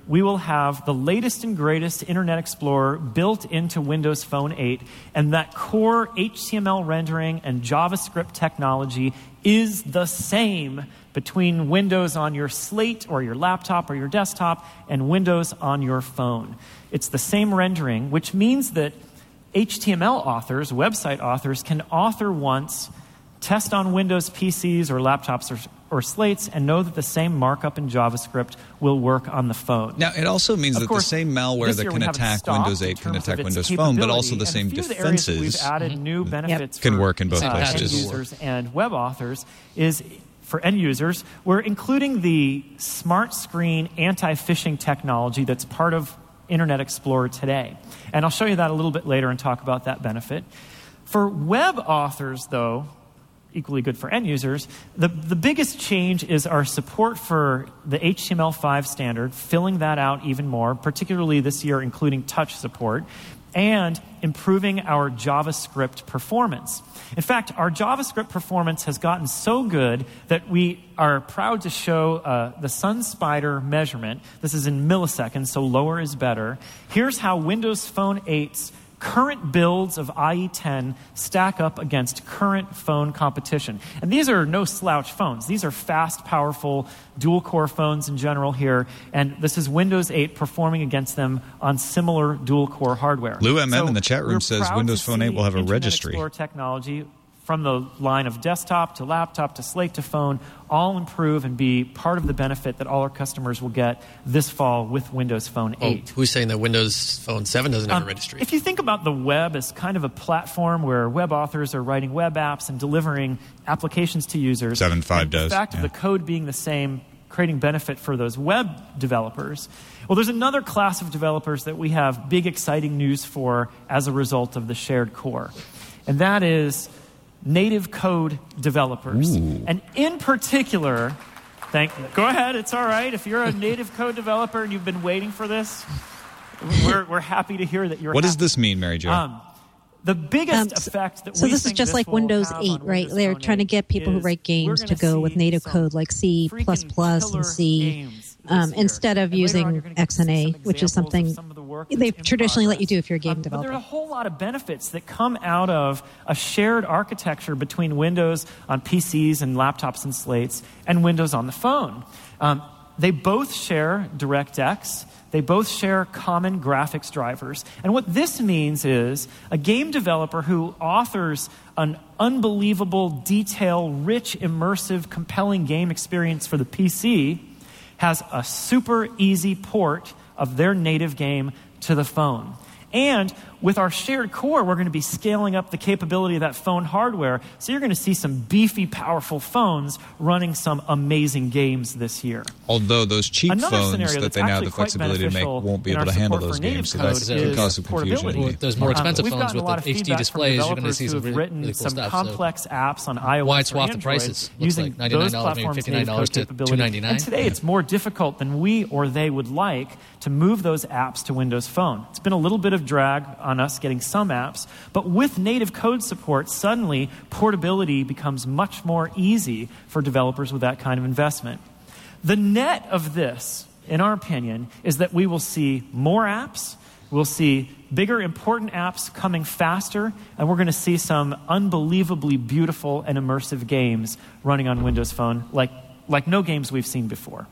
we will have the latest and greatest Internet Explorer built into Windows Phone eight, and that core H T M L rendering and JavaScript technology is the same between Windows on your slate or your laptop or your desktop and Windows on your phone. It's the same rendering, which means that H T M L authors, website authors, can author once, test on Windows P Cs or laptops or, or slates, and know that the same markup in JavaScript will work on the phone. Now, it also means Of that course, the same malware this that year can we haven't attack stopped Windows in eight can terms attack of its Windows Phone, but also the capability, same and a few of the areas that defenses we've added new benefits can for, work in both uh, places. end users and web authors is for end users, we're including the smart screen anti-phishing technology that's part of Internet Explorer today. And I'll show you that a little bit later and talk about that benefit. For web authors, though, equally good for end users, the, the biggest change is our support for the H T M L five standard, filling that out even more, particularly this year including touch support, and improving our JavaScript performance. In fact, our JavaScript performance has gotten so good that we are proud to show uh, the SunSpider measurement. This is in milliseconds, so lower is better. Here's how Windows Phone eight's current builds of I E ten stack up against current phone competition. And these are no slouch phones. These are fast, powerful, dual-core phones in general here. And this is Windows eight performing against them on similar dual-core hardware. Lou M M So in the chat room we're says proud Windows to Phone eight see will have a Internet registry. Explorer technology from the line of desktop to laptop to slate to phone all improve and be part of the benefit that all our customers will get this fall with Windows Phone eight. Oh, who's saying that Windows Phone seven doesn't have Um, a registry? If you think about the web as kind of a platform where web authors are writing web apps and delivering applications to users, seven point five and does, the fact yeah. of the code being the same, creating benefit for those web developers. Well, there's another class of developers that we have big, exciting news for as a result of the shared core, and that is native code developers. Ooh. And in particular, thank go ahead, it's all right. If you're a native code developer and you've been waiting for this, we're, we're happy to hear that you're What does happy. this mean, Mary Jo? Um, the biggest Um, so- effect that So we this is think just this like will Windows have eight, on right? Windows They're Phone trying to eight get people who is write we're games to gonna go with see native some code like C++ freaking and killer C, games this um, year. instead of And later on, you're using gonna get to X N see A, some which is examples of something some of the work they that's in traditionally let you progress. do if you're a game Um, But developer. there are a whole lot of benefits that come out of a shared architecture between Windows on P Cs and laptops and slates and Windows on the phone. Um, they both share DirectX. They both share common graphics drivers. And what this means is a game developer who authors an unbelievable, detail-rich, immersive, compelling game experience for the P C has a super easy port of their native game to the phone. And with our shared core, we're going to be scaling up the capability of that phone hardware. So you're going to see some beefy, powerful phones running some amazing games this year. Although those cheap Another phones scenario that that's they now have actually the quite flexibility to make beneficial won't be in able our to handle support those for native games. So code that's could is cause some confusion. portability. Well, those more Um, expensive we've phones gotten a with lot the of H D feedback from displays, you're going to developers see who some have really, written really cool some stuff. complex So apps on iOS wide or swath of Android prices. Looks using like ninety-nine those dollars, maybe platforms' fifty-nine native dollars code to capability. two ninety-nine. And today it's more difficult than we or they would like to move those apps to Windows Phone. It's been a little bit of drag on us getting some apps, but with native code support, suddenly portability becomes much more easy for developers with that kind of investment. The net of this, in our opinion, is that we will see more apps, we'll see bigger, important apps coming faster, and we're going to see some unbelievably beautiful and immersive games running on Windows Phone like, like no games we've seen before.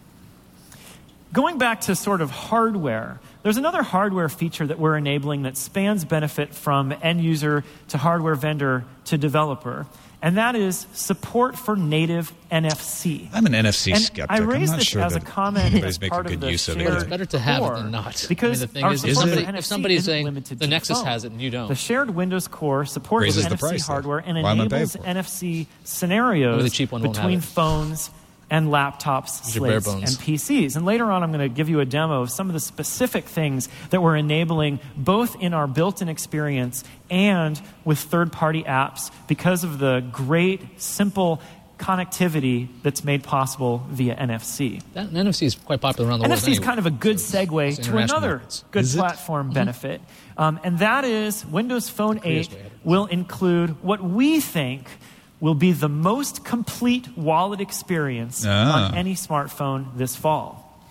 Going back to sort of hardware, there's another hardware feature that we're enabling that spans benefit from end user to hardware vendor to developer, and that is support for native N F C. I'm an N F C And skeptic. I I'm raise not this sure as a that comment anybody's as making part good of the use of it. shared But it's better to have it core, than not. Because I mean, the thing our is, support if for somebody, N F C if somebody's isn't saying limited the to Nexus phone. has it and you don't, The shared Windows core supports Raises N the F C price, though. hardware and Why am I paying enables for it? N F C scenarios Maybe the cheap one won't have between it. phones and laptops, These are bare slates, bones. and P Cs. And later on, I'm going to give you a demo of some of the specific things that we're enabling both in our built-in experience and with third-party apps because of the great, simple connectivity that's made possible via N F C. that N F C is quite popular around the N world. F C is anyway. kind of a good So segue it's to international another markets. good Is it? platform benefit, um, and that is Windows Phone Korea's eight way ahead of us. will include what we think will be the most complete wallet experience Ah. on any smartphone this fall.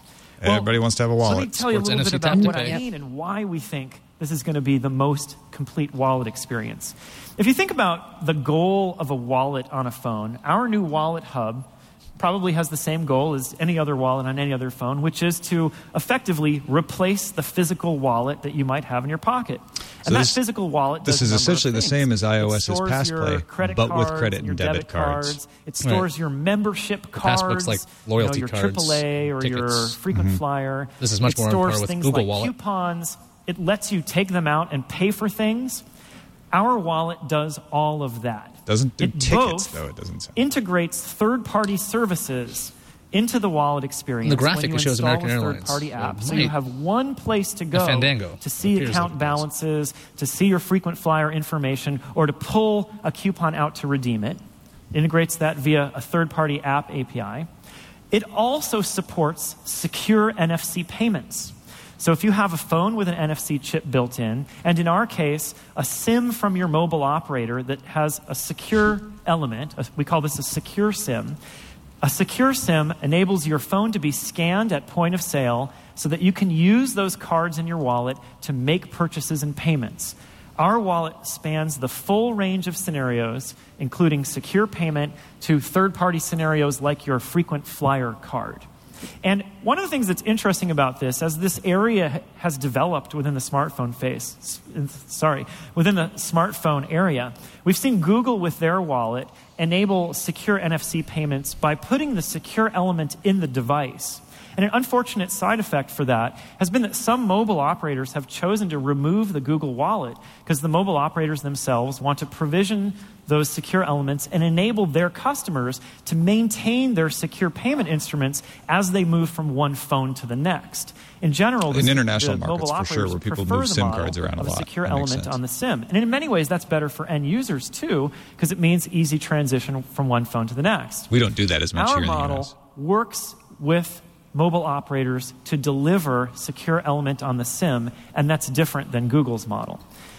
Everybody wants to have a wallet. Let me tell you a Sports little N F C bit about tap what to I pay. mean and why we think this is going to be the most complete wallet experience. If you think about the goal of a wallet on a phone, our new Wallet Hub probably has the same goal as any other wallet on any other phone, which is to effectively replace the physical wallet that you might have in your pocket. And So that this- physical wallet does this is a number of essentially the things. same as It iOS's stores PassPlay, your credit but with cards credit and your debit debit cards. It stores Right. your membership Passbook's cards, like loyalty you know, your cards, triple A or your tickets. frequent Mm-hmm. flyer. This is much it more on stores par with things Google like Wallet. coupons. It lets you take them out and pay for things. Our wallet does all of that. Doesn't do it tickets, both though, it doesn't sound. integrates third-party services into the wallet experience. The graphic when you it shows install American a Airlines. third-party Well, app. So might- you have one place to go Fandango to see appears account like it does. balances, to see your frequent flyer information, or to pull a coupon out to redeem it. Integrates that via a third-party app A P I. It also supports secure N F C payments. So if you have a phone with an N F C chip built in, and in our case, a SIM from your mobile operator that has a secure element, a- we call this a secure SIM. A secure SIM enables your phone to be scanned at point of sale so that you can use those cards in your wallet to make purchases and payments. Our wallet spans the full range of scenarios, including secure payment to third-party scenarios like your frequent flyer card. And one of the things that's interesting about this, as this area has developed within the smartphone face, sorry, within the smartphone area, we've seen Google with their wallet enable secure N F C payments by putting the secure element in the device. And an unfortunate side effect for that has been that some mobile operators have chosen to remove the Google Wallet because the mobile operators themselves want to provision those secure elements and enable their customers to maintain their secure payment instruments as they move from one phone to the next. In general, In this- international the markets, mobile for sure, operators where people prefer move the SIM model cards around a of lot. secure That makes element sense. on the SIM. And in many ways, that's better for end users too, because it means easy transition from one phone to the next. We don't do that as much Our here in the U model S. works with mobile operators to deliver secure element on the SIM, and that's different than Google's model.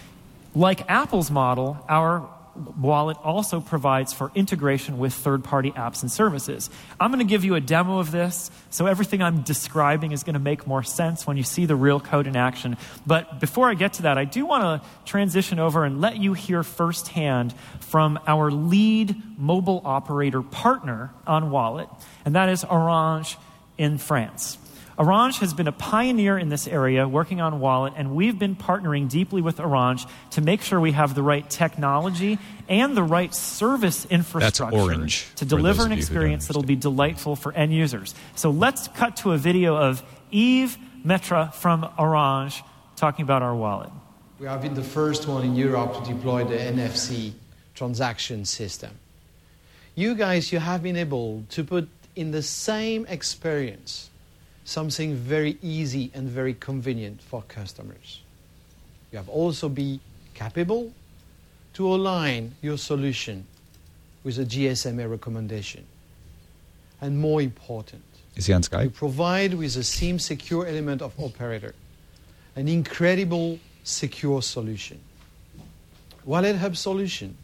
Like Apple's model, our wallet also provides for integration with third-party apps and services. I'm going to give you a demo of this, so everything I'm describing is going to make more sense when you see the real code in action. But before I get to that, I do want to transition over and let you hear firsthand from our lead mobile operator partner on Wallet, and that is Orange in France. Orange has been a pioneer in this area working on Wallet, and we've been partnering deeply with Orange to make sure we have the right technology and the right service infrastructure Orange, to for deliver those an of you who don't experience that'll be delightful for end users. So let's cut to a video of Yves Metra from Orange talking about our wallet. We have been the first one in Europe to deploy the N F C transaction system. You guys, you have been able to put in the same experience something very easy and very convenient for customers. You have also been capable to align your solution with a G S M A recommendation. And more important, Is he on you Skype? provide with a SIM secure element of operator an incredible secure solution. Wallet Hub solution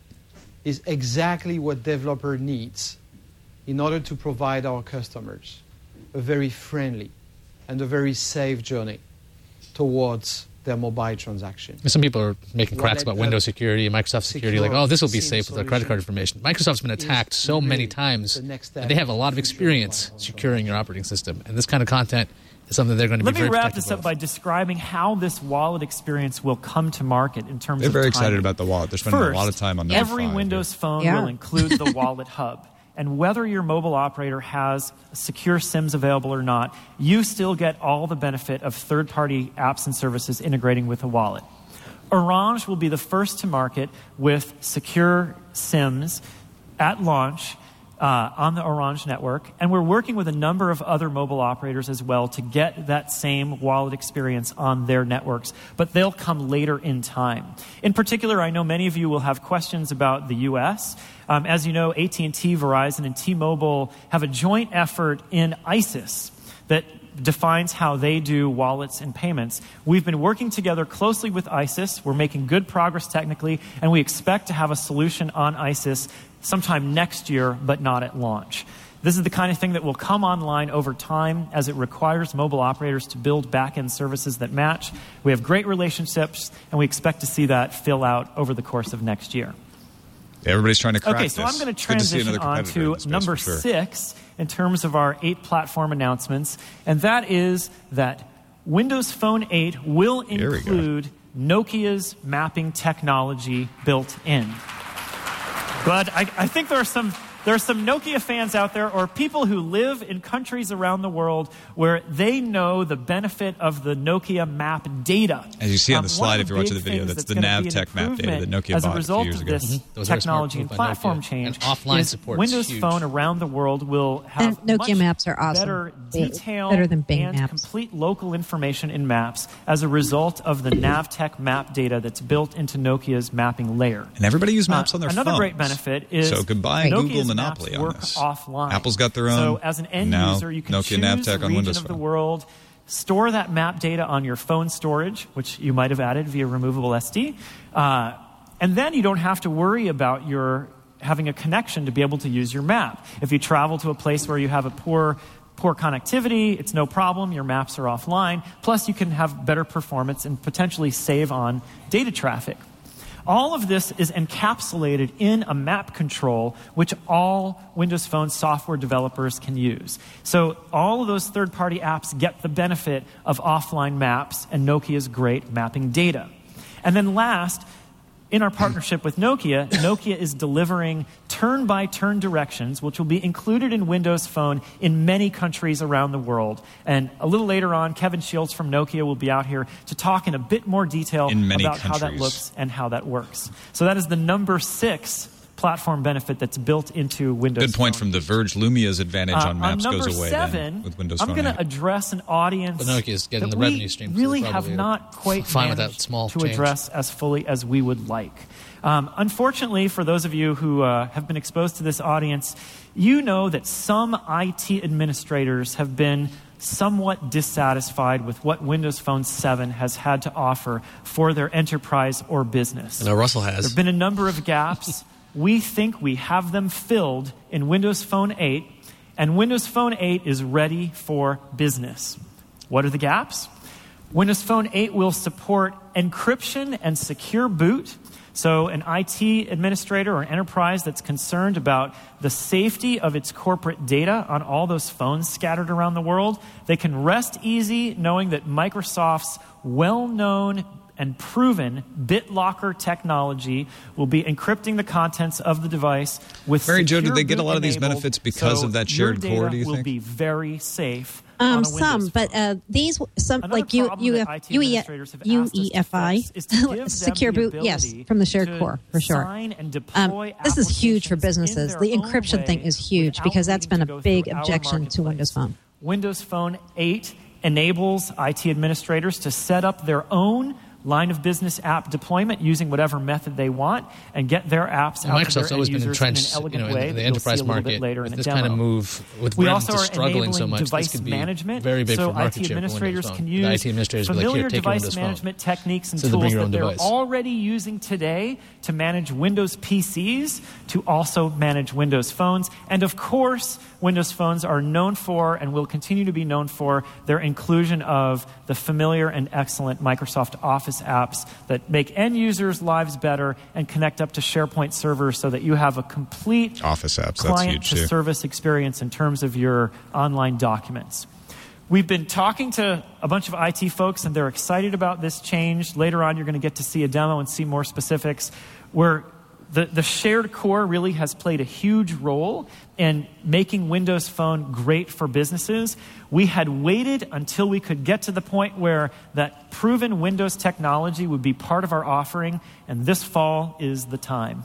is exactly what developer needs in order to provide our customers a very friendly and a very safe journey towards their mobile transaction. Some people are making cracks about Wallet Windows security and Microsoft security, like, secure oh, this will be SIM safe with our credit card information. Microsoft's been is attacked so many really times, the next step and they have a lot of in the future experience of securing your operating system. And this kind of content is something they're going to Let be me very wrap protective this up of. by describing how this wallet experience will come to market in terms They're of very timing. excited about the wallet. They're spending First, a lot of time on number every five Windows here. phone Yeah. will include the Wallet Hub. And whether your mobile operator has secure SIMs available or not, you still get all the benefit of third-party apps and services integrating with a wallet. Orange will be the first to market with secure SIMs at launch uh, on the Orange network, and we're working with a number of other mobile operators as well to get that same wallet experience on their networks, but they'll come later in time. In particular, I know many of you will have questions about the U S. Um, as you know, A T and T, Verizon, and T-Mobile have a joint effort in ISIS that defines how they do wallets and payments. We've been working together closely with ISIS. We're making good progress technically, and we expect to have a solution on ISIS sometime next year, but not at launch. This is the kind of thing that will come online over time as it requires mobile operators to build back-end services that match. We have great relationships, and we expect to see that fill out over the course of next year. Everybody's trying to crack Okay, so this. I'm going to It's good to see transition another on competitor in to this space, number for sure. six in terms of our eight platform announcements, and that is that Windows Phone eight will Here we go. include Nokia's mapping technology built in. But I, I think there are some there are some Nokia fans out there, or people who live in countries around the world where they know the benefit of the Nokia map data. As you see on Um, the one slide, of if you're watching the big video, things that's the gonna be an NavTech map data that improvement Nokia as a bought a few result years of ago. this Mhm. That was very technology smart and move by platform Nokia. change. And offline is support is Windows huge. Phone around the world will have And Nokia much maps are awesome. better They- detail better than Bing and Maps. complete local information in maps as a result of the NavTech map data that's built into Nokia's mapping layer. And everybody uses maps Uh, on their another phones. great benefit is So goodbye Nokia's Google maps monopoly on work this. offline. Apple's got their own. So as an end Now user, you can Nokia choose NavTech the on region Windows of the Phone. world, store that map data on your phone storage, which you might have added via removable S D, uh, and then you don't have to worry about your having a connection to be able to use your map. If you travel to a place where you have a poor poor connectivity, it's no problem. Your maps are offline. Plus, you can have better performance and potentially save on data traffic. All of this is encapsulated in a map control, which all Windows Phone software developers can use. So all of those third-party apps get the benefit of offline maps and Nokia's great mapping data. And then last, in our partnership with Nokia, Nokia is delivering turn-by-turn directions, which will be included in Windows Phone in many countries around the world. And a little later on, Kevin Shields from Nokia will be out here to talk in a bit more detail In many about how that countries. looks and how that works. So that is the number six platform benefit that's built into Windows Good point Phone. from The Verge. Lumia's advantage Uh, on maps number goes away seven, then with Windows I'm Phone going to eight. address an audience But Nokia's getting that the we revenue stream, so they're really have probably not quite fine with that managed small to change. address as fully as we would like. Um, unfortunately, for those of you who uh, have been exposed to this audience, you know that some I T administrators have been somewhat dissatisfied with what Windows Phone seven has had to offer for their enterprise or business. I know Russell There has. have been a number of gaps. We think we have them filled in Windows Phone eight, and Windows Phone eight is ready for business. What are the gaps? Windows Phone eight will support encryption and secure boot. So an I T administrator or an enterprise that's concerned about the safety of its corporate data on all those phones scattered around the world, they can rest easy knowing that Microsoft's well-known and proven BitLocker technology will be encrypting the contents of the device with Mary Jo, secure did they get a lot of these boot-enabled, benefits because so of that your shared core, data do you will think? be very safe. Um, on a some, Windows but uh, these some Another like you problem you that I T administrators have asked us to U E F I fix is to give them secure the boot, yes, ability from the shared to core for sure. sign and deploy Um, this is huge for applications in businesses. their The own encryption way thing is huge without because that's needing been to a go big through our objection to marketplace. Windows Phone. Windows Phone eight enables I T administrators to set up their own line of business app deployment using whatever method they want and get their apps And out Microsoft's to their always end been users in an entrenched, elegant you know, way in that the you'll see enterprise a little market bit later with in this a kind demo. of move. With We Red also are struggling so enabling much, device this could be management, very big so for I market T share for Windows administrators Phone. can The use I T administrators will be like, familiar here, take your device Windows Phone. management techniques and So they tools bring your that own they're device. already using today to manage Windows P Cs to also manage Windows phones. And of course, Windows phones are known for and will continue to be known for their inclusion of the familiar and excellent Microsoft Office apps that make end users' lives better and connect up to SharePoint servers so that you have a complete Office apps, that's huge client too. to service experience in terms of your online documents. We've been talking to a bunch of I T folks, and they're excited about this change. Later on, you're going to get to see a demo and see more specifics. Where the, the shared core really has played a huge role in making Windows Phone great for businesses. We had waited until we could get to the point where that proven Windows technology would be part of our offering, and this fall is the time.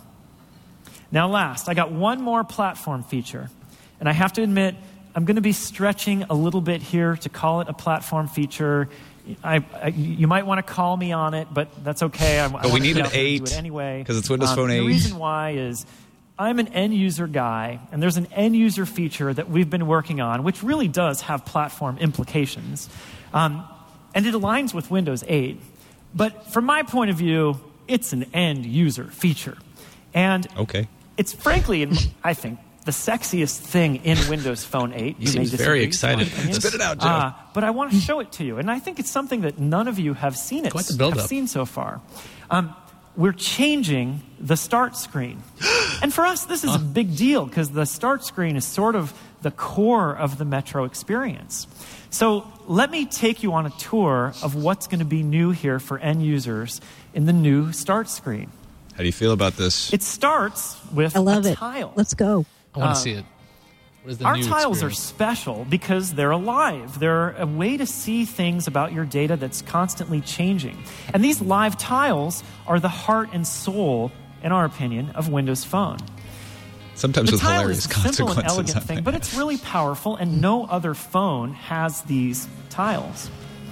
Now last, I got one more platform feature, and I have to admit, I'm going to be stretching a little bit here to call it a platform feature. I, I, you might want to call me on it, but that's okay. I, But I we want to need get an out there and eight, do it anyway. 'cause it's Windows Um, Phone eight. The reason why is I'm an end user guy, and there's an end user feature that we've been working on, which really does have platform implications, um, and it aligns with Windows eight. But from my point of view, it's an end user feature, and Okay. it's frankly, in, I think, the sexiest thing in Windows Phone eight. You seems very excited. Spit it out, Joe. Uh, but I want to show it to you, and I think it's something that none of you have seen it Quite the build-up. have seen so far. Um, we're changing the start screen, and for us, this is a big deal because the start screen is sort of the core of the Metro experience. So let me take you on a tour of what's going to be new here for end users in the new start screen. How do you feel about this? It starts with I love a it. tile. Let's go. I want to Uh, see it. What is the Our new tiles experience? are special because they're alive. They're a way to see things about your data that's constantly changing. And these live tiles are the heart and soul, in our opinion, of Windows Phone. Sometimes The with tile hilarious is a simple and consequences. elegant I thing, think. but it's really powerful, and no other phone has these tiles.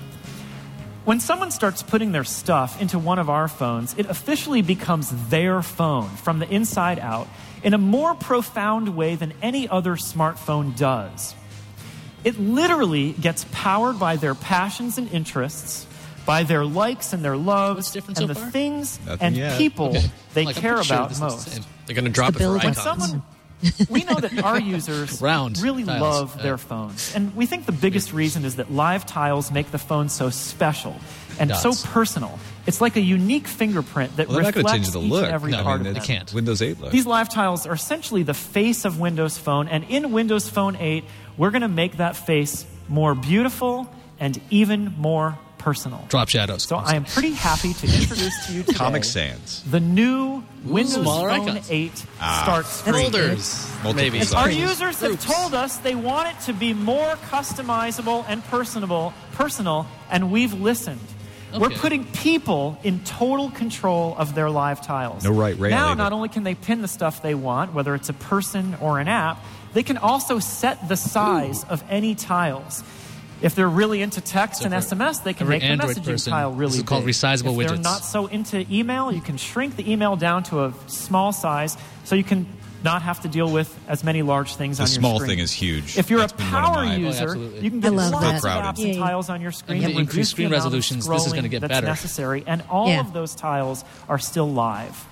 When someone starts putting their stuff into one of our phones, it officially becomes their phone from the inside out in a more profound way than any other smartphone does. It literally gets powered by their passions and interests, by their likes and their loves, What's different and so the far? things Nothing and yet. people Okay. they Like, I'm care pretty sure about this is the most. same. They're going to drop it for build-up. When icons. someone, we know that our users Round really tiles. love Yeah. their phones. And we think the biggest reason is that live tiles make the phone so special and so Dots. personal. It's like a unique fingerprint that Well, they're not going reflects to change the each look. and every No, part I mean, of they them. can't. Windows eight look. These live tiles are essentially the face of Windows Phone, and in Windows Phone eight, we're going to make that face more beautiful and even more personal. Drop shadows. So I am pretty happy to introduce to you today Comic Sans. the new Windows smaller Phone icons. eight Ah. start screen. Folders. Multiple Maybe. sizes. Our Groups. users have told us they want it to be more customizable and personable, personal, and we've listened. We're Okay. putting people in total control of their live tiles. No right rail Now, either. not only can they pin the stuff they want, whether it's a person or an app, they can also set the size of any tiles. If they're really into text So and for S M S, they can every make the Android messaging person, tile really this is called big. resizable if they're widgets. not so into email, you can shrink the email down to a small size so you can not have to deal with as many large things The on your small screen. thing is huge. If you're That's a been one of power my- user, Oh, absolutely. you can I get love lots that. of Crowded. apps and Yeah. tiles on your screen. And that the increased reduce screen the amount of resolutions, this is gonna scrolling get that's better. necessary, and all Yeah. of those tiles are still live.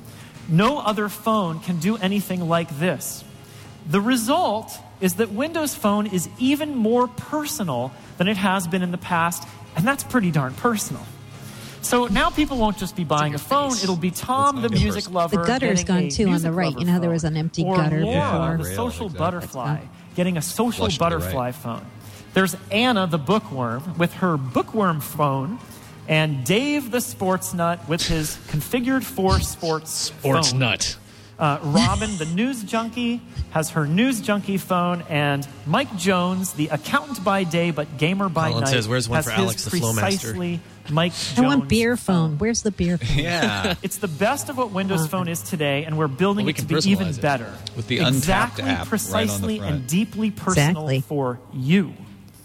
No other phone can do anything like this. The result is that Windows Phone is even more personal than it has been in the past, and that's pretty darn personal. So now people won't just be buying a phone. It'll be Tom, Let's the not get music personal. lover. The gutter's getting gone a too on music the right. lover You know how there phone. was an empty or gutter Laura, Yeah, the rail, social exactly. butterfly, getting a social Flush to the butterfly right. phone. There's Anna, the bookworm, with her bookworm phone, and Dave, the sports nut, with his configured for sports Sports phone. nut. Uh, Robin, the news junkie, has her news junkie phone, and Mike Jones, the accountant by day but gamer by Colin night, says, "Where's one has for his Alex, the Flowmaster?" precisely Mike Jones. I want beer phone. Where's the beer phone? Yeah. It's the best of what Windows Phone is today, and we're building Well, we it to can be even personalize it. better. With the Untapped exactly, app right on the precisely, front. and deeply personal Exactly. for you.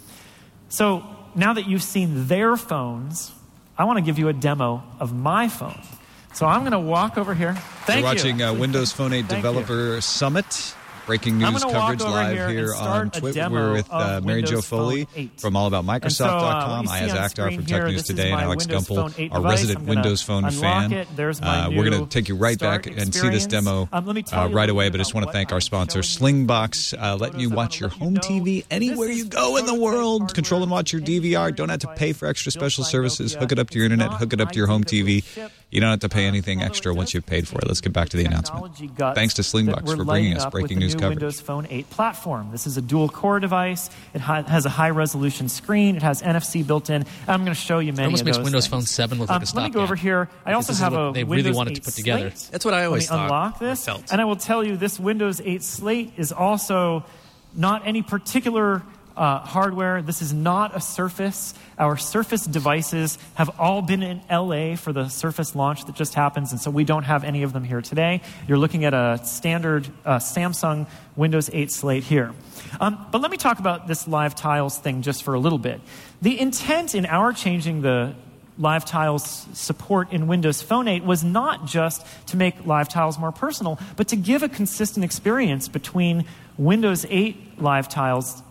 So now that you've seen their phones, I want to give you a demo of my phone. So I'm going to walk over here. Thank You're you. watching uh, Windows Phone eight Thank you. Developer Summit. Breaking I'm news gonna walk coverage over live here here and on start a Twitter. demo We're with uh, of Mary Jo Windows Foley Phone eight. from all about And so, Microsoft uh, dot what com. you see I, as on Akhtar screen from here, Tech News this is Today, and my Alex Windows Gumpel, Phone eight our device. resident I'm gonna Windows Phone unlock fan. it. There's my Uh, we're new going to take you right start back and see this experience. demo Um, let me tell uh, you a right little away, bit but I just about want to what thank our I'm sponsor, showing you. Slingbox, uh, letting you Photos watch I'm your gonna let home you T V know. anywhere This you is go in the prototype world. hardware. Control and watch your D V R. Don't have to pay for extra special services. Hook it up to your internet. Hook it up to your home T V. You don't have to pay anything extra once you've paid for it. Let's get back to the announcement. Thanks to Slingbox for bringing us breaking news coverage. Windows Phone eight platform. This is a dual-core device. It ha- has a high-resolution screen. It has N F C built in. I'm going to show you It many almost of makes those Windows things. Phone seven look like Um, a Let stopgap. me go over here. I also This is have what a they really Windows wanted to eight put together. slate. That's what I always Let me thought unlock or this, felt. and I will tell you this Windows eight slate is also not any particular uh, hardware. This is not a Surface. Our Surface devices have all been in L A for the Surface launch that just happens, and so we don't have any of them here today. You're looking at a standard uh, Samsung Windows eight slate here. Um, but let me talk about this live tiles thing just for a little bit. The intent in our changing the live tiles support in Windows Phone eight was not just to make live tiles more personal, but to give a consistent experience between Windows eight live tiles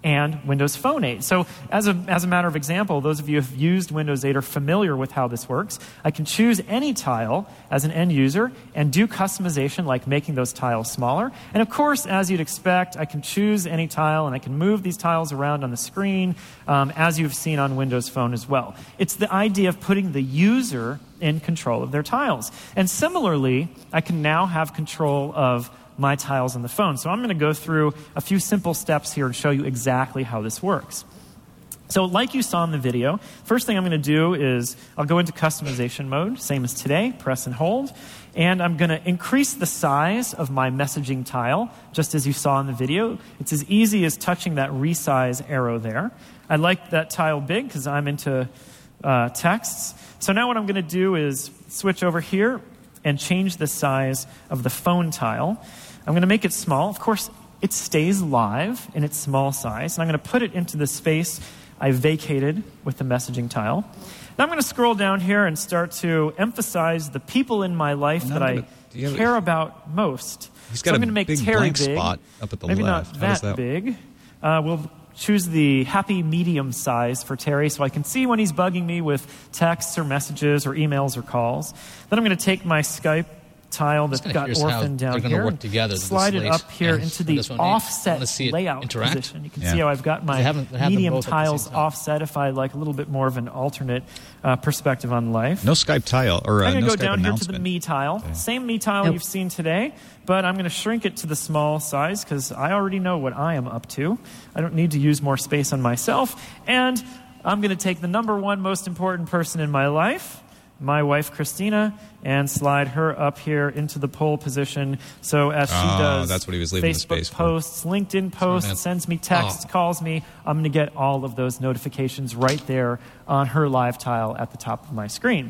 and Windows Phone eight. So as a, as a matter of example, those of you who have used Windows eight are familiar with how this works. I can choose any tile as an end user and do customization like making those tiles smaller. And of course, as you'd expect, I can choose any tile and I can move these tiles around on the screen um, as you've seen on Windows Phone as well. It's the idea of putting the user in control of their tiles. And similarly, I can now have control of my tiles on the phone. So I'm going to go through a few simple steps here and show you exactly how this works. So like you saw in the video, first thing I'm going to do is I'll go into customization mode, same as today, press and hold, and I'm going to increase the size of my messaging tile, just as you saw in the video. It's as easy as touching that resize arrow there. I like that tile big because I'm into uh, texts. So now what I'm going to do is switch over here and change the size of the phone tile. I'm going to make it small. Of course, it stays live in its small size. And I'm going to put it into the space I vacated with the messaging tile. Now I'm going to scroll down here and start to emphasize the people in my life that I care about most. He's got so I'm a going to make big Terry blank big. spot up at the Maybe left. not How does that, that big. Uh, we'll choose the happy medium size for Terry so I can see when he's bugging me with texts or messages or emails or calls. Then I'm going to take my Skype tile that got orphaned down here, work together, slide it up here into the offset layout interact. position. You can yeah. see how I've got my they haven't, they haven't medium tiles offset if I like a little bit more of an alternate uh, perspective on life. No Skype tile or uh, I'm going to no go Skype down here to the me tile. Okay. Same me tile Nope. you've seen today, but I'm going to shrink it to the small size because I already know what I am up to. I don't need to use more space on myself. And I'm going to take the number one most important person in my life, my wife Christina, and slide her up here into the pole position. So as she oh, does that's what he was leaving Facebook the space posts, for. LinkedIn posts, Sorry, sends me texts, oh. calls me, I'm going to get all of those notifications right there on her live tile at the top of my screen.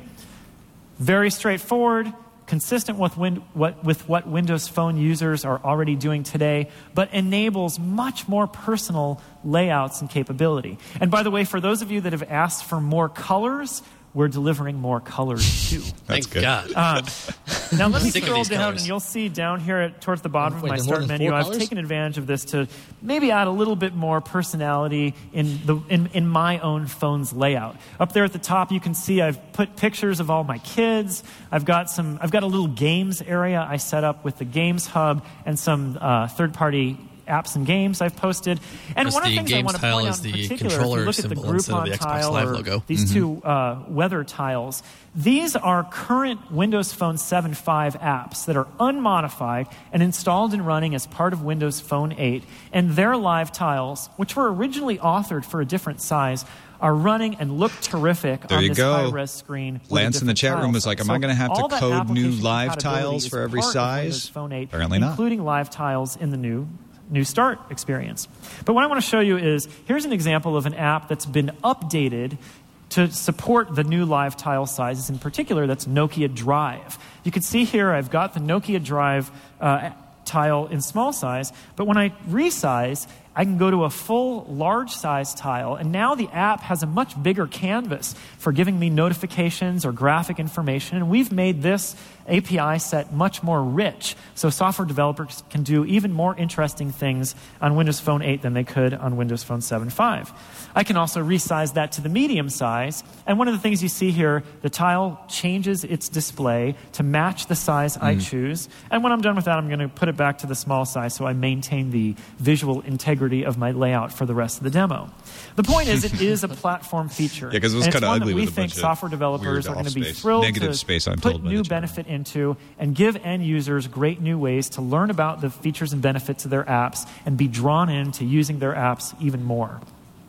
Very straightforward, consistent with, win- what, with what Windows Phone users are already doing today, but enables much more personal layouts and capability. And by the way, for those of you that have asked for more colors, we're delivering more colors too. That's Thank good. God. Um, now let me Sick of scroll these down colors. and you'll see down here at, towards the bottom Wait, of my there's more start than menu, four I've colors? taken advantage of this to maybe add a little bit more personality in, the, in, in my own phone's layout. Up there at the top you can see I've put pictures of all my kids. I've got some. I've got a little games area I set up with the Games Hub and some uh, third-party apps and games I've posted. And Yes, one of the the things I games want to tile point is out in the particular, if controller you look at the symbol instead of Groupon the Xbox tile Live or logo. these Mm-hmm. two uh, weather tiles, these are current Windows Phone seven point five apps that are unmodified and installed and running as part of Windows Phone eight. And their live tiles, which were originally authored for a different size, are running and look terrific There on you this go. high-res screen. with a Lance in the different chat tile room was size. like, am So I going to have to all that code new application live compatibility tiles is for every part of size? Windows Phone eight, Apparently not. including live tiles in the new New Start experience. But what I want to show you is, here's an example of an app that's been updated to support the new live tile sizes. In particular, that's Nokia Drive. You can see here I've got the Nokia Drive uh, tile in small size, but when I resize, I can go to a full large size tile, and now the app has a much bigger canvas for giving me notifications or graphic information, and we've made this A P I set much more rich, so software developers can do even more interesting things on Windows Phone eight than they could on Windows Phone seven point five. I can also resize that to the medium size, and one of the things you see here, the tile changes its display to match the size I choose, and when I'm done with that, I'm going to put it back to the small size so I maintain the visual integrity of my layout for the rest of the demo. The point is, it is a platform feature. Yeah, 'cause it was and it's kinda one ugly that we with a think bunch of software developers weird are going to be off-space. thrilled Negative to space, I'm put told by new the chat room. benefit into and give end users great new ways to learn about the features and benefits of their apps and be drawn into using their apps even more.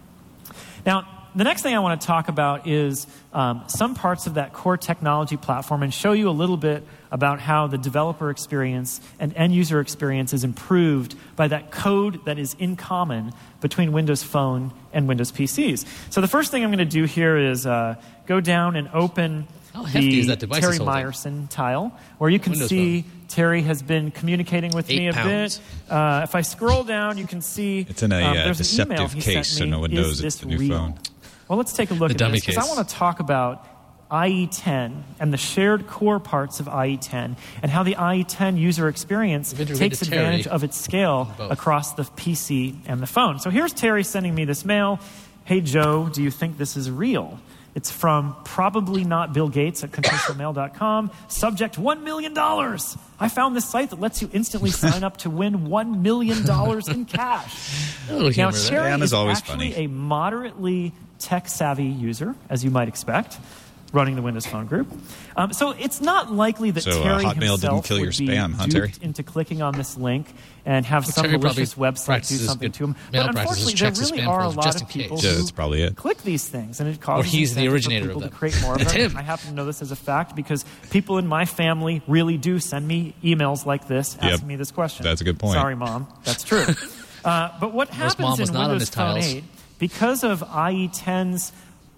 Now, the next thing I want to talk about is um, some parts of that core technology platform and show you a little bit about how the developer experience and end user experience is improved by that code that is in common between Windows Phone and Windows P Cs. So the first thing I'm going to do here is uh, go down and open How hefty is the that device Terry it's holding? Myerson tile, where you can Windows see Terry has been communicating with Eight me a pounds. bit. Uh, if I scroll down, you can see It's in a, um, uh, there's an email deceptive he case, sent so me. no one Is knows this it's the new real? phone. Well, let's take a look The at dummy this, because I case. want to talk about I E ten and the shared core parts of I E ten and how the I E ten user experience takes advantage of its scale across the P C and the phone. So here's Terry sending me this mail. Hey, Joe, do you think this is real? It's from probably not Bill Gates at controversial mail dot com. Subject, one million dollars. I found this site that lets you instantly sign up to win one million dollars in cash. Oh, now, Terry is is always actually funny. a moderately tech-savvy user, as you might expect, running the Windows Phone Group. Um, so it's not likely that So, uh, Terry Hotmail himself didn't kill your would be spam, huh, duped Terry? into clicking on this link and have Well, some Terry malicious probably website do practices something good to him. mail But practices, unfortunately, there checks his really spam are a folders lot just of in case. people Yeah, who that's probably it. click these things, and it causes he's the incentive originator for people of to them. create more of It's them. him. I happen to know this as a fact because people in my family really do send me emails like this asking Yep. me this question. That's a good point. Sorry, Mom. That's true. uh, but what happens mom was in not on Windows his Phone tiles. eight, because of I E ten's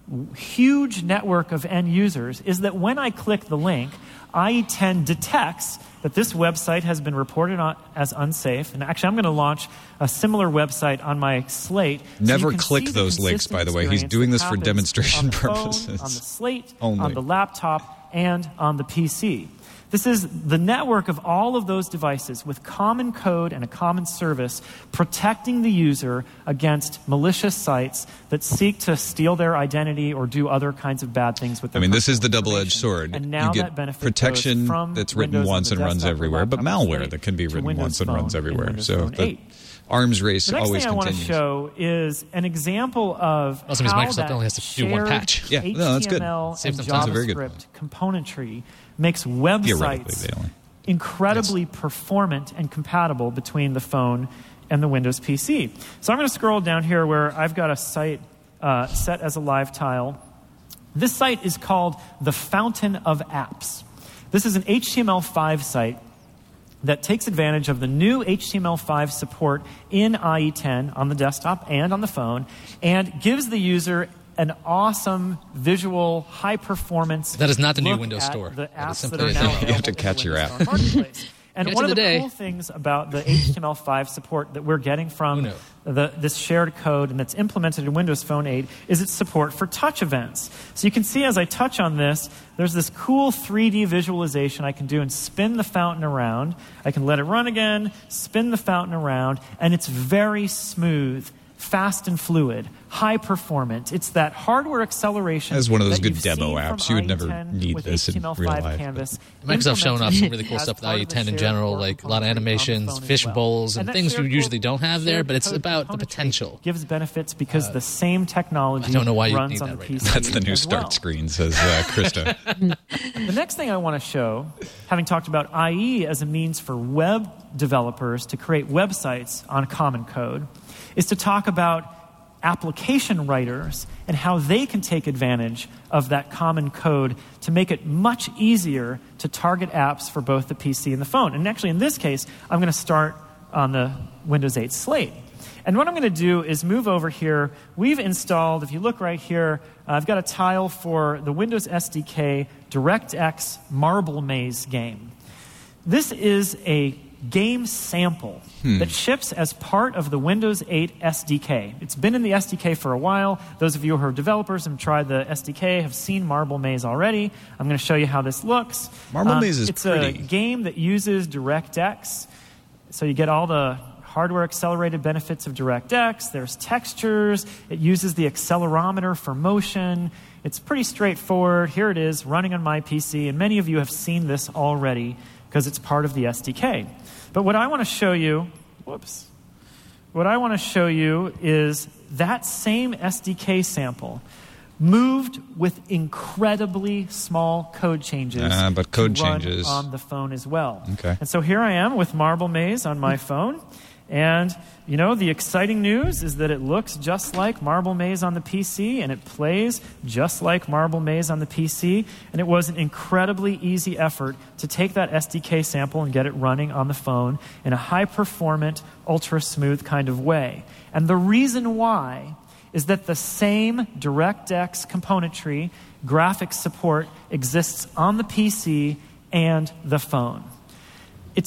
huge network of end users, is that when I click the link, I E ten detects that this website has been reported on as unsafe. And actually, I'm going to launch a similar website on my Slate. So Never you can click see the those links, by the way. He's consistent doing experience this for that demonstration happens on the phone, purposes. on the Slate, Only. on the laptop, and on the P C. This is the network of all of those devices with common code and a common service protecting the user against malicious sites that seek to steal their identity or do other kinds of bad things with I their mean, this is the personal double-edged information. sword. And now You that get benefit protection goes from that's written Windows on once the and runs desktop or everywhere, but laptop malware Slate that can be to written Windows once and Phone runs and everywhere. Windows So Phone the eight. arms race The next always thing I want to continues. show is an example of Also means how Microsoft that only has to do one shared patch. Yeah, no, that's good. H T M L Saves and them time. That's a very good JavaScript componentry makes Theoretically, websites they only. incredibly performant and compatible between the phone and the Windows P C. So I'm going to scroll down here where I've got a site uh, set as a live tile. This site is called the Fountain of Apps. This is an H T M L five site that takes advantage of the new H T M L five support in I E ten on the desktop and on the phone, and gives the user an awesome visual, high performance. That is not the new look Windows at Store. The That is apps that simply are a now demo. available You have to in the catch your Windows app. Store Marketplace. And Catch one of of the the day. cool things about the H T M L five support that we're getting from Uno. the, this shared code and that's implemented in Windows Phone eight is its support for touch events. So you can see as I touch on this, there's this cool three D visualization I can do and spin the fountain around. I can let it run again, spin the fountain around, and it's very smooth, fast and fluid, high performant. It's that hardware acceleration. That's one of those that good you've demo seen apps. from You would never I E ten need with this in H T M L real five life, Canvas. Microsoft's showing off some really cool Implemented stuff with as I E ten in part of the general, shared like a core lot of componentry on the animations, phone as fish well. bowls, and that things you shared usually code- don't have there, shared but it's code about the componentry potential. Gives benefits because the same technology I don't know why you runs need on that the right P C. now. That's the new as start well. screen, says uh, Krista. The next thing I want to show, having talked about I E as a means for web developers to create websites on common code, is to talk about application writers and how they can take advantage of that common code to make it much easier to target apps for both the P C and the phone. And actually, in this case, I'm going to start on the Windows eight Slate. And what I'm going to do is move over here. We've installed, if you look right here, uh, I've got a tile for the Windows S D K DirectX Marble Maze game. This is a game sample Hmm. that ships as part of the Windows eight S D K. It's been in the S D K for a while. Those of you who are developers and tried the S D K have seen Marble Maze already. I'm going to show you how this looks. Marble Um, Maze is it's pretty. a game that uses DirectX. So you get all the hardware accelerated benefits of DirectX. There's textures. It uses the accelerometer for motion. It's pretty straightforward. Here it is running on my P C, and many of you have seen this already because it's part of the S D K. But what I want to show you, whoops, what I want to show you is that same S D K sample moved with incredibly small code changes Uh, but code to run changes. on the phone as well. Okay. And so here I am with Marble Maze on my phone. And, you know, the exciting news is that it looks just like Marble Maze on the P C, and it plays just like Marble Maze on the P C. And it was an incredibly easy effort to take that S D K sample and get it running on the phone in a high-performant, ultra-smooth kind of way. And the reason why is that the same DirectX componentry, graphics support, exists on the P C and the phone. It's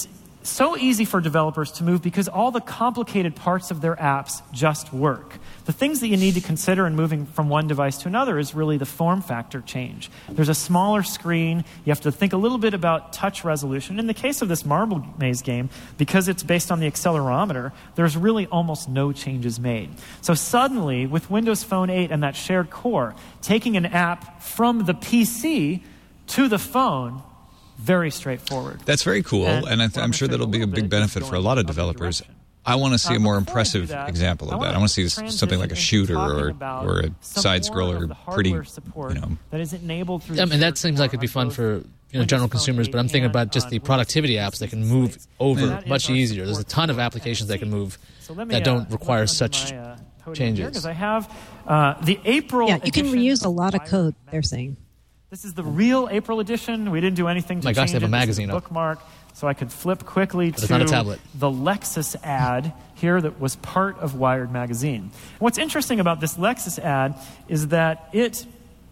so easy for developers to move because all the complicated parts of their apps just work. The things that you need to consider in moving from one device to another is really the form factor change. There's a smaller screen. You have to think a little bit about touch resolution. In the case of this Marble Maze game, because it's based on the accelerometer, there's really almost no changes made. So suddenly, with Windows Phone eight and that shared core, taking an app from the P C to the phone, very straightforward. That's very cool, and, and I th- I'm sure that'll be a big benefit for a lot of developers. I want to see a more impressive example of that. I want to see something like a shooter or or a side scroller, pretty, you know. That is enabled through I mean, that seems like it'd be fun for you know general consumers, but I'm thinking about just the productivity apps that can move over much easier. There's a ton of applications that can move that don't require such changes. Because I have uh, the April. Yeah, you can reuse a lot of code. They're saying. This is the real April edition. We didn't do anything to My gosh, change they have a it. magazine This is a up. bookmark, so I could flip quickly But to it's not a tablet. the Lexus ad here that was part of Wired magazine. What's interesting about this Lexus ad is that it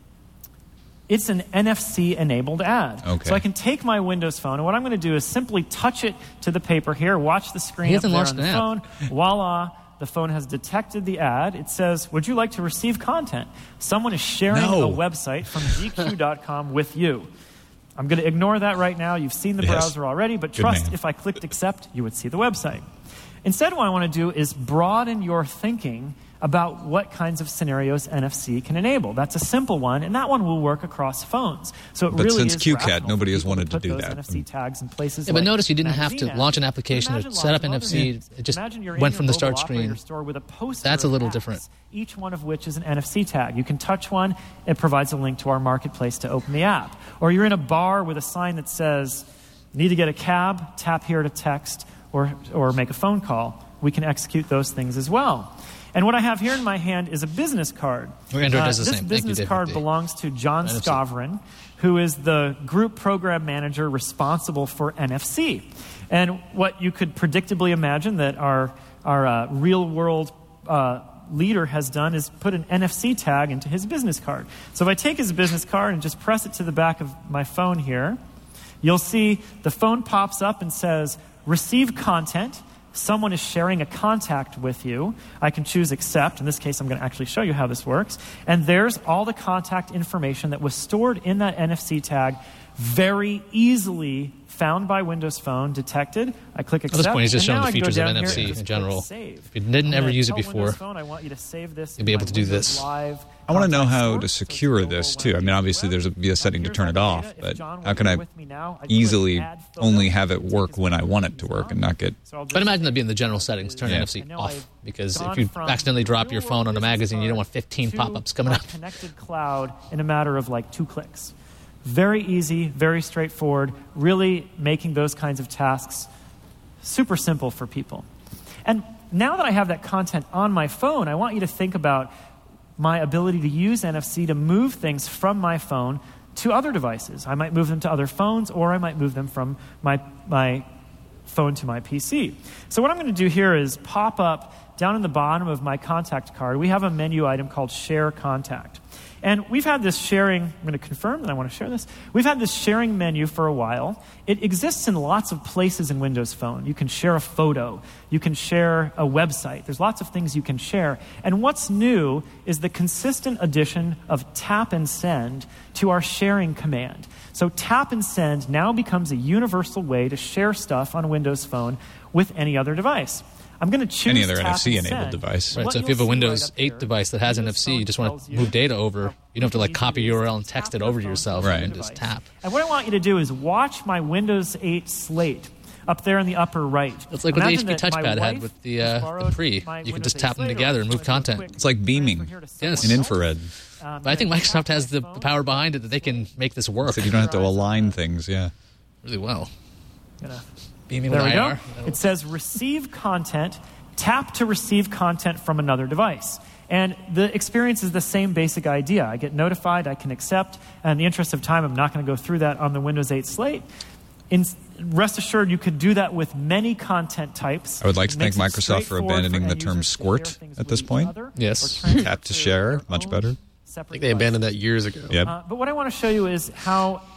it's an N F C-enabled ad. Okay. So I can take my Windows phone, and what I'm going to do is simply touch it to the paper here, watch the screen He up hasn't there launched on the an app. phone. Voila. The phone has detected the ad. It says, would you like to receive content? Someone is sharing No. a website from G Q dot com with you. I'm going to ignore that right now. You've seen the Yes. browser already, but Good trust man. if I clicked accept, you would see the website. Instead, what I want to do is broaden your thinking about what kinds of scenarios N F C can enable. That's a simple one, and that one will work across phones. So it But really since is Q CAT, rational nobody for has people wanted to put do those that. N F C tags in places Yeah, but like notice you didn't have to magazine launch an ads. application Imagine to set lots up of N F other C. things. It just Imagine you're in went your from the mobile start operator screen. store with a poster That's a of little apps, different. Each one of which is an N F C tag. You can touch one. It provides a link to our marketplace to open the app. Or you're in a bar with a sign that says, need to get a cab, tap here to text or, or make a phone call. We can execute those things as well. And what I have here in my hand is a business card. Well, Android Uh, does the this same. Thank you, business David card D. belongs to John N F C. Scovrin, who is the group program manager responsible for N F C. And what you could predictably imagine that our, our uh, real-world uh, leader has done is put an N F C tag into his business card. So if I take his business card and just press it to the back of my phone here, you'll see the phone pops up and says, receive content. Someone is sharing a contact with you. I can choose accept. In this case, I'm going to actually show you how this works. And there's all the contact information that was stored in that N F C tag, very easily found by Windows Phone, detected. I click accept. At this point, he's just and showing now the I can go features of down N F here C and in just general. click save. If you didn't I'm ever gonna use it tell before, Windows Phone, I want you to save this you'll be in able my to do Windows this. Live I want to know contact how store. to So secure just go this, when too. I mean, do obviously, web. there's a, be a setting to Here's turn my it off, data. If but John how were can here I with me now, I click easily add photo. only have it Take work his when I photo. want it to work and not get... So I'll But just imagine that being the general settings. Turn Yeah. N F C And now off. I've Because gone if you from accidentally drop your real phone on world a business magazine, you don't card want fifteen to pop-ups coming a up. Connected cloud in a matter of like two clicks. Very easy, very straightforward, really making those kinds of tasks super simple for people. And now that I have that content on my phone, I want you to think about my ability to use N F C to move things from my phone to other devices. I might move them to other phones, or I might move them from my, my phone to my P C. So what I'm going to do here is pop up down in the bottom of my contact card. We have a menu item called Share Contact. And we've had this sharing, I'm going to confirm that I want to share this. We've had this sharing menu for a while. It exists in lots of places in Windows Phone. You can share a photo. You can share a website. There's lots of things you can share. And what's new is the consistent addition of tap and send to our sharing command. So tap and send now becomes a universal way to share stuff on Windows Phone with any other device. I'm going to choose Any other tap N F C and enabled send. device. Right, What so if you'll you have a see Windows right up eight here, device that has N F C, you just want tells to you move data over, you don't have to like copy U R L and text it over to yourself Right. and just tap. And what I want you to do is watch my Windows eight slate up there in the upper right. It's like what the Imagine H P that my touchpad had wife with the, has uh, the borrowed Pre. my You can Windows just eight tap them slate together and over. move So I'm gonna content. quick It's like beaming transfer here to Yes. someone in else. infrared. Um, But I think I'm gonna Microsoft tap has my the, phone. the power behind it that they can make this work So you don't have to align things, yeah. really well. Gonna- Beaming There with we I R. go. It says receive content, tap to receive content from another device. And the experience is the same basic idea. I get notified, I can accept, and in the interest of time, I'm not going to go through that on the Windows eight slate. In, rest assured, you could do that with many content types. I would like to It thank makes it Microsoft for straightforward abandoning the end term users to squirt share things at this with each point. other Yes. or transfer Tap to to share, their much own better. separate I think they device. abandoned that years ago. Yep. Uh, but what I want to show you is how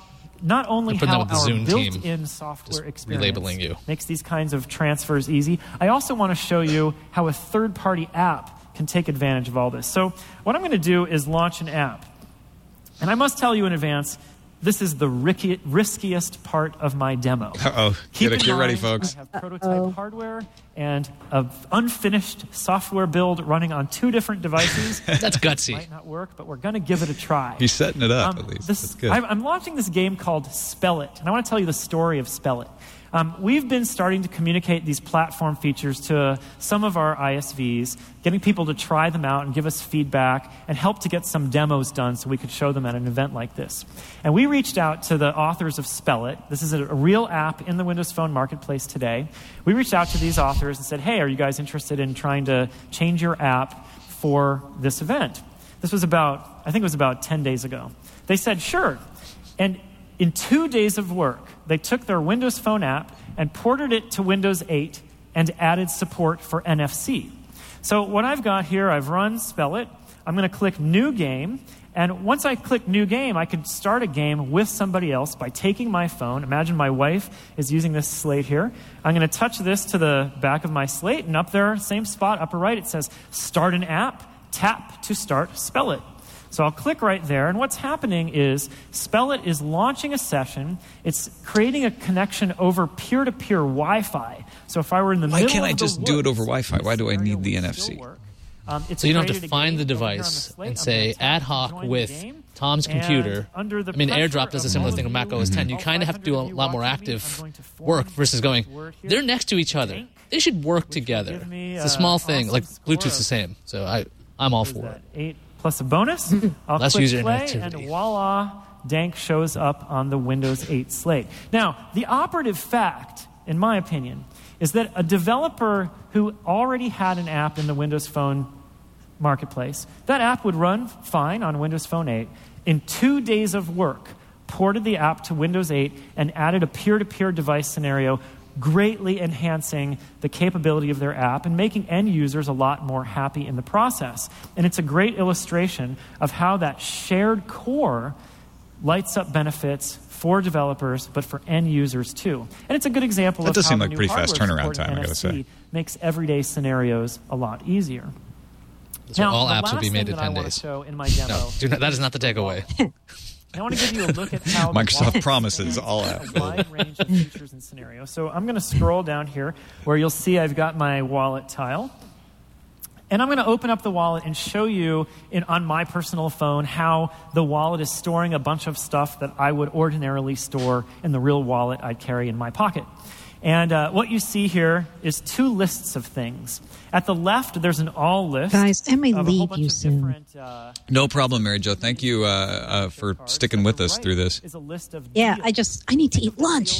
not only putting how that with the our Zoom team, built-in software just experience relabeling you. makes these kinds of transfers easy, I also want to show you how a third-party app can take advantage of all this. So what I'm going to do is launch an app. And I must tell you in advance, this is the ricky, riskiest part of my demo. Uh-oh. Keep Get, in get mind, ready, folks. I have prototype hardware and an unfinished software build running on two different devices. That's gutsy. Might not work, but we're going to give it a try. He's setting it up, Um, at least. this- That's good. I'm, I'm launching this game called Spell It, and I want to tell you the story of Spell It. Um, we've been starting to communicate these platform features to some of our I S Vs, getting people to try them out and give us feedback and help to get some demos done so we could show them at an event like this. And we reached out to the authors of Spell It. This is a, a real app in the Windows Phone marketplace today. We reached out to these authors and said, hey, are you guys interested in trying to change your app for this event? This was about, I think it was about ten days ago. They said, sure. And in two days of work, they took their Windows Phone app and ported it to Windows eight and added support for N F C. So what I've got here, I've run Spell It. I'm going to click New Game. And once I click New Game, I can start a game with somebody else by taking my phone. Imagine my wife is using this slate here. I'm going to touch this to the back of my slate, and up there, same spot, upper right, it says Start an App. Tap to start Spell It. So I'll click right there, and what's happening is Spell It is launching a session. It's creating a connection over peer-to-peer Wi-Fi. So if I were in the Why middle can't I of the just do it woods, over Wi-Fi? Why do I scenario need the would N F still C? work. Um, it's So you don't have to created a find the game over here on device slate. and I'm say gonna tap ad to hoc join the with game. Tom's And computer. under the I mean, pressure AirDrop does a of similar all thing of with Mac you, O S ten. You all kind of have to do a five hundred of you lot more watching me, I'm active going to form work versus going, word here. they're next to each other. They should work together. give me, It's a uh, small thing. awesome Like score Bluetooth's the of- same. So I, I'm all What is for that? it. Eight plus a bonus. I'll Less click user play, interactivity. and voila, Dank shows up on the Windows eight slate. Now, the operative fact, in my opinion, is that a developer who already had an app in the Windows Phone marketplace, that app would run fine on Windows Phone eight. In two days of work, ported the app to Windows eight and added a peer-to-peer device scenario, greatly enhancing the capability of their app and making end users a lot more happy in the process. And it's a great illustration of how that shared core lights up benefits for developers, but for end users too. And it's a good example That of does how seem the like new pretty fast hardware turnaround support time, I N F C gotta say. makes everyday scenarios a lot easier. So all the apps will last be made thing in that I ten want days. to show in my demo. No, do not, that is not the takeaway. I want to give you a look at how the Microsoft wallet promises spans all a apps. wide range of features and scenarios. So I'm going to scroll down here where you'll see I've got my wallet tile. And I'm going to open up the wallet and show you in, on my personal phone how the wallet is storing a bunch of stuff that I would ordinarily store in the real wallet I'd carry in my pocket. And uh, what you see here is two lists of things. At the left, there's an all list. Guys, I may of a whole leave bunch you of soon. different, uh, No problem, Mary Jo. Thank you uh, uh, for sticking with us through this. is a list of Yeah, deals. I just, I need to eat lunch.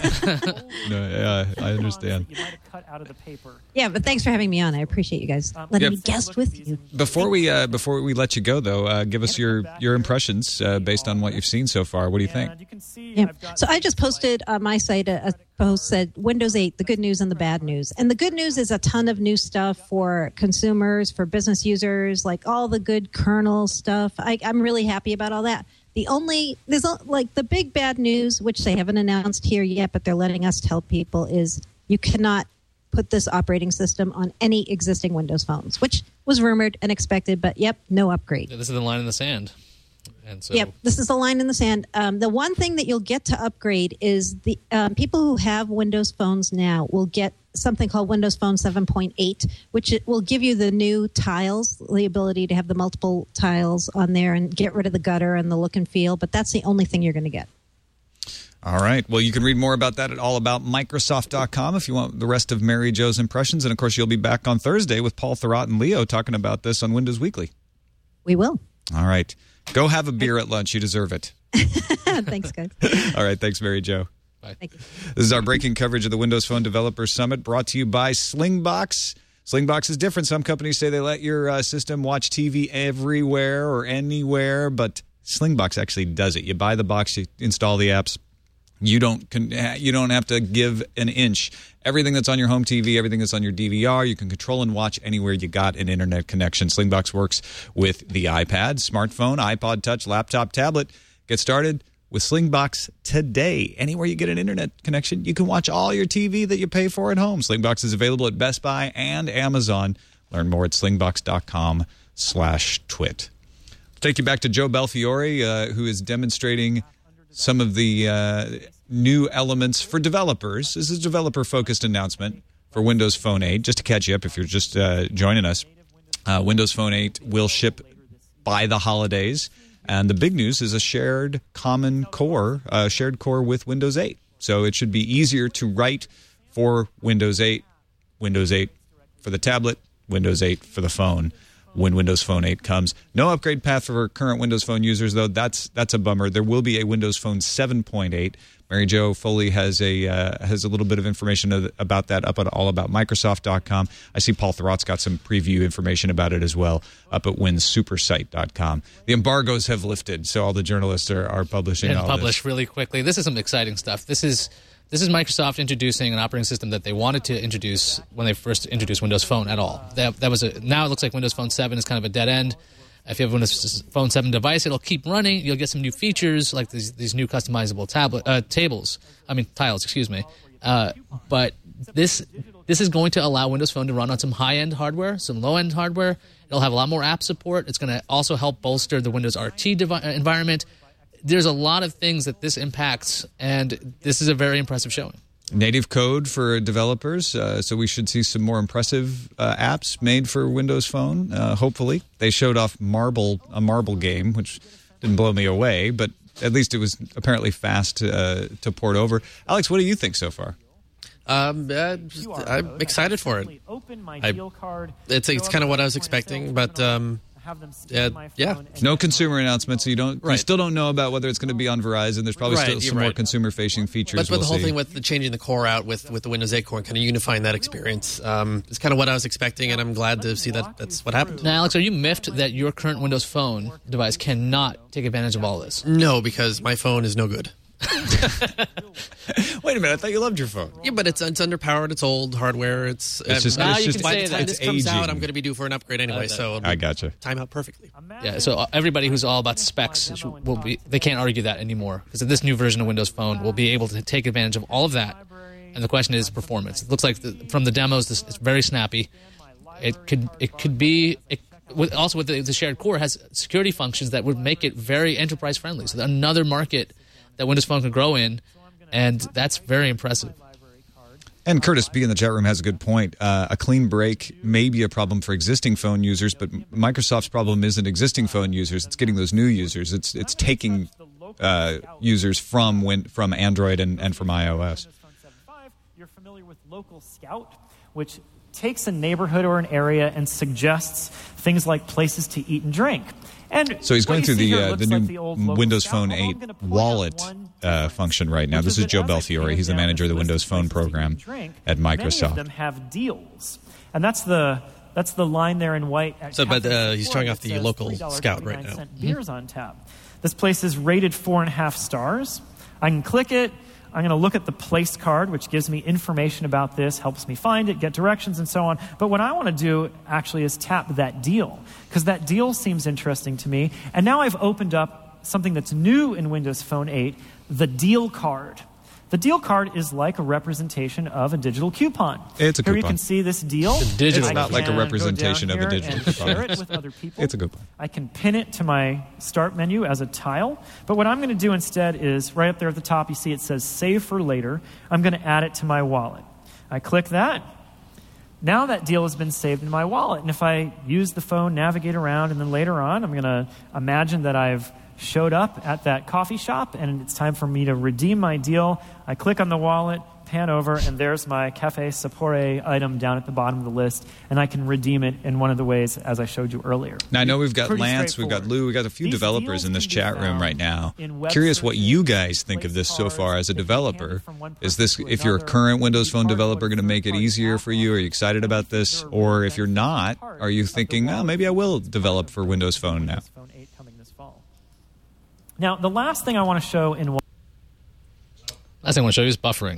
No, yeah, I understand. You might have cut out of the paper. Yeah, but thanks for having me on. I appreciate you guys Um, letting Yeah. me guest with you. Before we uh, before we let you go, though, uh, give us your your impressions uh, based on what you've seen so far. What do you think? And you can see Yeah. I've got So I just posted on my site a, a post said Windows eight, the good news and the bad news. And the good news is a ton of new stuff for consumers, for business users, like all the good kernel stuff. I, I'm really happy about all that. The only, there's a, like the big bad news, which they haven't announced here yet, but they're letting us tell people, is you cannot put this operating system on any existing Windows phones, which was rumored and expected, but yep, no upgrade. This is the line in the sand. And so Yep, this is the line in the sand. Um, the one thing that you'll get to upgrade is the um, people who have Windows phones now will get something called Windows Phone seven point eight, which it will give you the new tiles, the ability to have the multiple tiles on there and get rid of the gutter and the look and feel. But that's the only thing you're going to get. All right. Well, you can read more about that at all about Microsoft dot com if you want the rest of Mary Jo's impressions. And, of course, you'll be back on Thursday with Paul Thurrott and Leo talking about this on Windows Weekly. We will. All right. Go have a beer at lunch. You deserve it. Thanks, guys. All right. Thanks, Mary Jo. Bye. Thank you. This is our breaking coverage of the Windows Phone Developers Summit brought to you by Slingbox. Slingbox is different. Some companies say they let your uh, system watch T V everywhere or anywhere, but Slingbox actually does it. You buy the box, you install the apps. You don't con- you don't have to give an inch. Everything that's on your home T V, everything that's on your D V R, you can control and watch anywhere you got an internet connection. Slingbox works with the iPad, smartphone, iPod Touch, laptop, tablet. Get started. with Slingbox today. Anywhere you get an internet connection, you can watch all your T V that you pay for at home. Slingbox is available at Best Buy and Amazon. Learn more at slingbox.com slash twit. Take you back to Joe Belfiore, uh, who is demonstrating some of the uh, new elements for developers. This is a developer-focused announcement for Windows Phone eight. Just to catch you up if you're just uh, joining us, uh, Windows Phone eight will ship by the holidays. And the big news is a shared common core, uh, shared core with Windows eight. So it should be easier to write for Windows eight, Windows eight for the tablet, Windows eight for the phone when Windows Phone eight comes. No upgrade path for current Windows Phone users, though. That's that's a bummer. There will be a Windows Phone seven point eight. Mary Jo Foley has a uh, has a little bit of information of, about that up at all about Microsoft dot com. I see Paul Thurrott's got some preview information about it as well up at win supersite dot com. The embargoes have lifted, so all the journalists are, are publishing and all publish this. really quickly. This is some exciting stuff. This is this is Microsoft introducing an operating system that they wanted to introduce when they first introduced Windows Phone at all. That, that was a, now it looks like Windows Phone seven is kind of a dead end. If you have a Windows Phone seven device, it'll keep running. You'll get some new features like these, these new customizable tablet uh, tables. I mean tiles, excuse me. Uh, but this this is going to allow Windows Phone to run on some high-end hardware, some low-end hardware. It'll have a lot more app support. It's going to also help bolster the Windows R T devi- environment. There's a lot of things that this impacts, and this is a very impressive showing. Native code for developers, uh, so we should see some more impressive uh, apps made for Windows Phone, uh, hopefully. They showed off Marble, a Marble game, which didn't blow me away, but at least it was apparently fast uh, to port over. Alex, what do you think so far? Um, uh, just, I'm excited for it. I, it's it's kind of what I was expecting, but um, uh, yeah, no consumer announcements. So you don't, right. you still don't know about whether it's going to be on Verizon. There's probably right, still some right. more consumer-facing features. But, but we'll the whole see. thing with the changing the core out with, with the Windows eight core and kind of unifying that experience um, is kind of what I was expecting, and I'm glad to see that that's what happened. Now, Alex, are you miffed that your current Windows Phone device cannot take advantage of all this? No, because my phone is no good. Wait a minute! I thought you loved your phone. Yeah, but it's it's underpowered. It's old hardware. It's, It's just- uh, it's just- by the time it's this comes aging. out, I'm going to be due for an upgrade anyway. Okay. So I gotcha. Time out perfectly. Yeah, so everybody who's all about specs will be, they can't argue that anymore because this new version of Windows Phone will be able to take advantage of all of that. And the question is performance. It looks like the, from the demos, this, it's very snappy. It could it could be it, with, also with the, the shared core has security functions that would make it very enterprise friendly. So another market that Windows Phone can grow in, and that's very impressive. And Curtis B in the chat room has a good point. Uh, a clean break may be a problem for existing phone users, but Microsoft's problem isn't existing phone users. It's getting those new users. It's it's taking uh, users from win- from Android and, and from iOS. You're familiar with Local Scout, which takes a neighborhood or an area and suggests things like places to eat and drink. And So he's going what through you see the here uh, looks the like new the old Local Windows Scout, Phone although I'm eight gonna point out wallet one uh, function right now. which This is that Joe as I Belfiore. pan He's the down manager of the this Windows list of Phone places to eat program and drink, at Many of Microsoft. them have deals, and that's the that's the line there in white. At So, but, Cafe uh, he's Support showing off that the says Local three dollars and Scout right forty-nine now. cents Beers on tap. This place is rated four and a half stars. I can click it. I'm going to look at the place card, which gives me information about this, helps me find it, get directions, and so on. But what I want to do actually is tap that deal, because that deal seems interesting to me. And now I've opened up something that's new in Windows Phone eight, the deal card. The deal card is like a representation of a digital coupon. It's a Here you coupon. can see this deal. It's digital. I It's not like a can go representation down of a here digital and coupon. share it with other people. It's a coupon. I can pin it to my start menu as a tile. But what I'm going to do instead is, right up there at the top, you see it says Save for Later. I'm going to add it to my wallet. I click that. Now that deal has been saved in my wallet. And if I use the phone, navigate around, and then later on, I'm going to imagine that I've showed up at that coffee shop and it's time for me to redeem my deal. I click on the wallet, pan over, and there's my Cafe Sapore item down at the bottom of the list, and I can redeem it in one of the ways as I showed you earlier. Now, I know we've got Pretty Lance, we've got Lou, we've got a few These developers deals in this can be chat room found right now. in web Curious what searches, you guys think of this place so cards far as a that can be developer. handed from one Is person this, to if you're a another, current Windows the Phone cardboard developer, going to make it third-party easier app for you? Are you excited about this? Or if you're not, are you thinking, oh, maybe I will develop for Windows Phone now? Windows Phone eight coming this fall. Now, the last thing I want to show in Last thing I want to show you is buffering.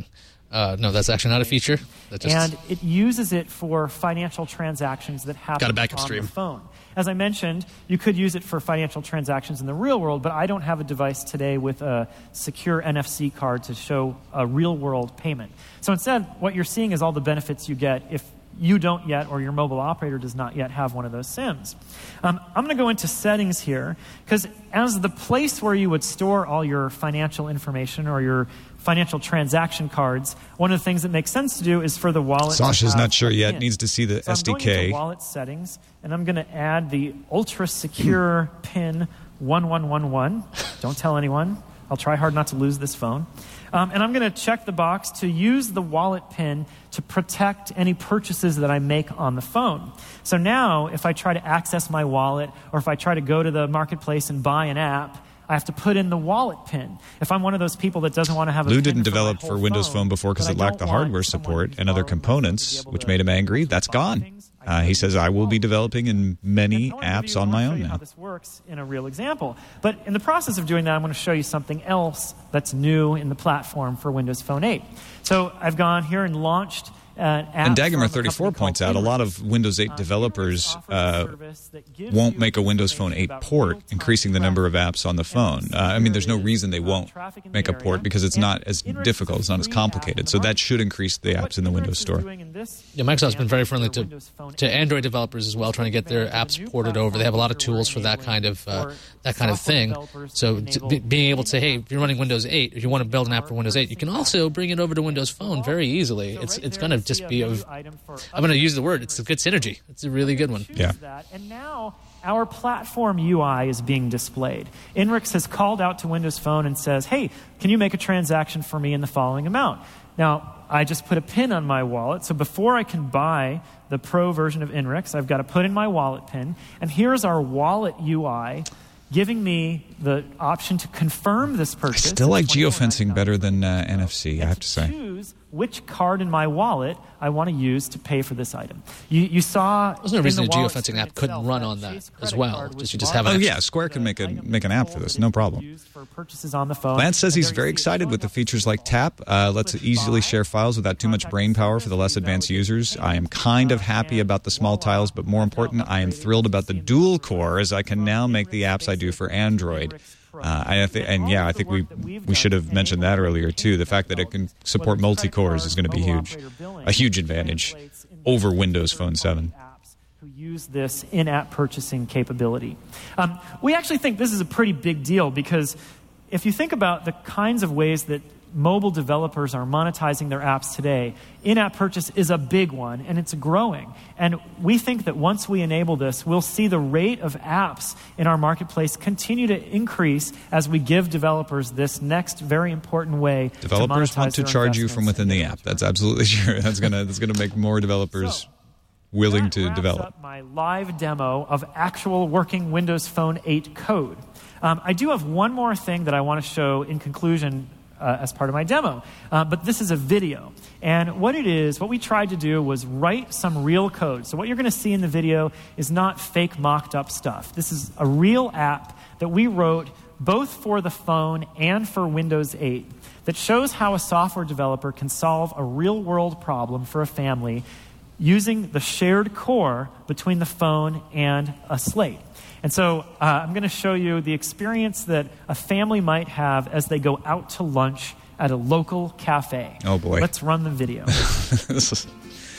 Uh, no, that's actually not a feature. That just... And it uses it for financial transactions that happen Got a backup on stream. the phone. As I mentioned, you could use it for financial transactions in the real world, but I don't have a device today with a secure N F C card to show a real-world payment. So instead, what you're seeing is all the benefits you get if you don't yet, or your mobile operator does not yet have one of those SIMs. Um, I'm going to go into settings here, because as the place where you would store all your financial information or your financial transaction cards, one of the things that makes sense to do is for the wallet Sasha's to have not sure a yet. PIN. Needs to see the so S D K. I'm going into wallet settings, and I'm going to add the ultra secure PIN one one one one. Don't tell anyone. I'll try hard not to lose this phone. Um, and I'm going to check the box to use the wallet PIN to protect any purchases that I make on the phone. So now, if I try to access my wallet, or if I try to go to the marketplace and buy an app, I have to put in the wallet PIN. If I'm one of those people that doesn't want to have a Lou PIN didn't for develop my for whole Windows phone, Phone before because but it I lacked the don't want hardware someone support who's and other borrowing my phone to components, be able which to made him angry. use That's to buy gone. things, Uh, he says, I will be developing in many I wanna give apps you- on I my wanna show own you how now. this works in a real example. But in the process of doing that, I'm going to show you something else that's new in the platform for Windows Phone eight. So I've gone here and launched an app. And from a Dagomar thirty-four company points called out a lot Inrix. of Windows eight Uh, developers Inrix offers a uh, service that gives won't you make a Windows Phone information eight about port, real-time increasing the number of apps on the phone. Uh, I mean, there's no reason they uh, won't traffic in the make a area. port because it's And not as Inrix is a difficult, it's not as free app in complicated. the So that market. should increase the What apps in the Inrix Windows is Store. doing in this Yeah, Microsoft's been very friendly for to Windows Phone to eight Android developers as well, trying to get their apps ported over. They have a lot of tools for that kind of uh, that kind of thing. So to be, being able to, hey, if you're running Windows eight, if you want to build an app for Windows eight, you can also bring it over to Windows Phone very easily. It's it's going to just be of, I'm going to use the word, it's a good synergy. It's a really good one. Yeah. That. And now our platform U I is being displayed. Inrix has called out to Windows Phone and says, hey, can you make a transaction for me in the following amount? Now, I just put a PIN on my wallet, so before I can buy the Pro version of Inrix, I've got to put in my wallet PIN, and here's our wallet U I giving me the option to confirm this I purchase. still like It's twenty-four geofencing ninety-nine. better than uh, N F C, I have to say. Choose which card in my wallet I want to use to pay for this item. You, you saw. There's no in reason the a wallet geofencing screen app couldn't itself, run that on that Chase as credit well. card Just was you just marked have an Oh, app. yeah, Square can make a item make an app control for this, that no it problem. used for purchases on the phone. Lance says And he's there you very see it's excited showing with the up features the like Tap. Uh, lets it easily share files without too much brain power for the less advanced users. I am kind of happy about the small tiles, but more important, I am thrilled about the dual core as I can now make the apps I do for Android. Uh, I th- and yeah, I think we we should have mentioned that earlier too. The fact that it can support multi-cores is going to be huge, a huge advantage over Windows Phone seven. Who use this in-app purchasing capability. Um, we actually think this is a pretty big deal because if you think about the kinds of ways that mobile developers are monetizing their apps today, in-app purchase is a big one, and it's growing. And we think that once we enable this, we'll see the rate of apps in our marketplace continue to increase as we give developers this next very important way Developers to monetize want to their charge you from investments within and the get app. That's absolutely true. That's gonna that's gonna make more developers So, willing that to wraps develop. up my live demo of actual working Windows Phone eight code. Um, I do have one more thing that I want to show in conclusion uh, as part of my demo, uh, but this is a video. And what it is, what we tried to do was write some real code. So what you're going to see in the video is not fake mocked up stuff. This is a real app that we wrote both for the phone and for Windows eight that shows how a software developer can solve a real world problem for a family using the shared core between the phone and a slate. And so uh, I'm going to show you the experience that a family might have as they go out to lunch at a local cafe. Oh, boy. Let's run the video. This is-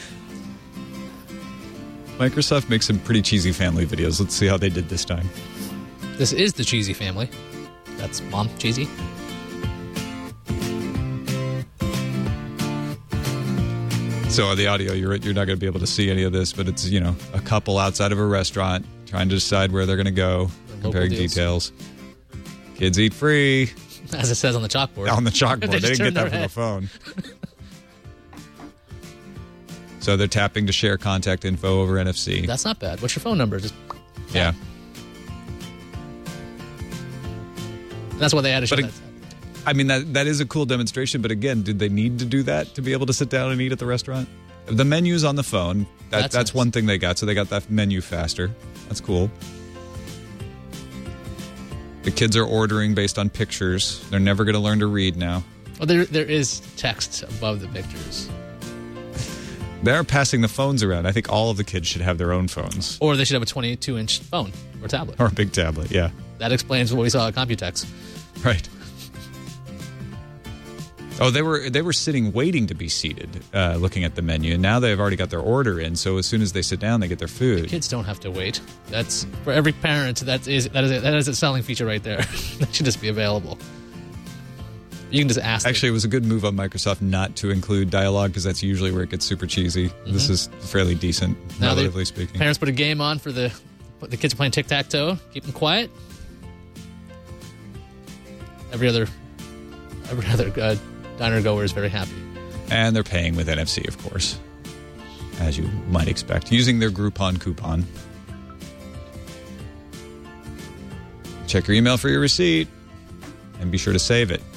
Microsoft makes some pretty cheesy family videos. Let's see how they did this time. This is the Cheesy family. That's Mom Cheesy. So on the audio, you're you're not going to be able to see any of this, but it's, you know, a couple outside of a restaurant trying to decide where they're going to go, comparing deals. details. Kids eat free As it says on the chalkboard. on the chalkboard. They They just didn't get turned that from the phone. So they're tapping to share contact info over N F C. That's not bad. What's your phone number? Just Yeah. That's why they had to show But that. it- I mean, that that is a cool demonstration, but again, did they need to do that to be able to sit down and eat at the restaurant? The menu's on the phone. That, That's that's nice. one thing they got, so they got that menu faster. That's cool. The kids are ordering based on pictures. They're never going to learn to read now. Well, there there is text above the pictures. They're passing the phones around. I think all of the kids should have their own phones. Or they should have a twenty-two inch phone or tablet. Or a big tablet, yeah. That explains what we saw at Computex. Right. Oh, they were they were sitting waiting to be seated, uh, looking at the menu, and now they've already got their order in. So as soon as they sit down, they get their food. The kids don't have to wait. That's for every parent. That is that is a, that is a selling feature right there. That should just be available. You can just ask. Actually, them. It was a good move on Microsoft not to include dialogue because that's usually where it gets super cheesy. Mm-hmm. This is fairly decent, now relatively speaking. Parents put a game on for the the kids are playing tic tac toe. Keep them quiet. Every other every other. Uh, Diner goer is very happy. And they're paying with N F C, of course, as you might expect, using their Groupon coupon. Check your email for your receipt, and be sure to save it.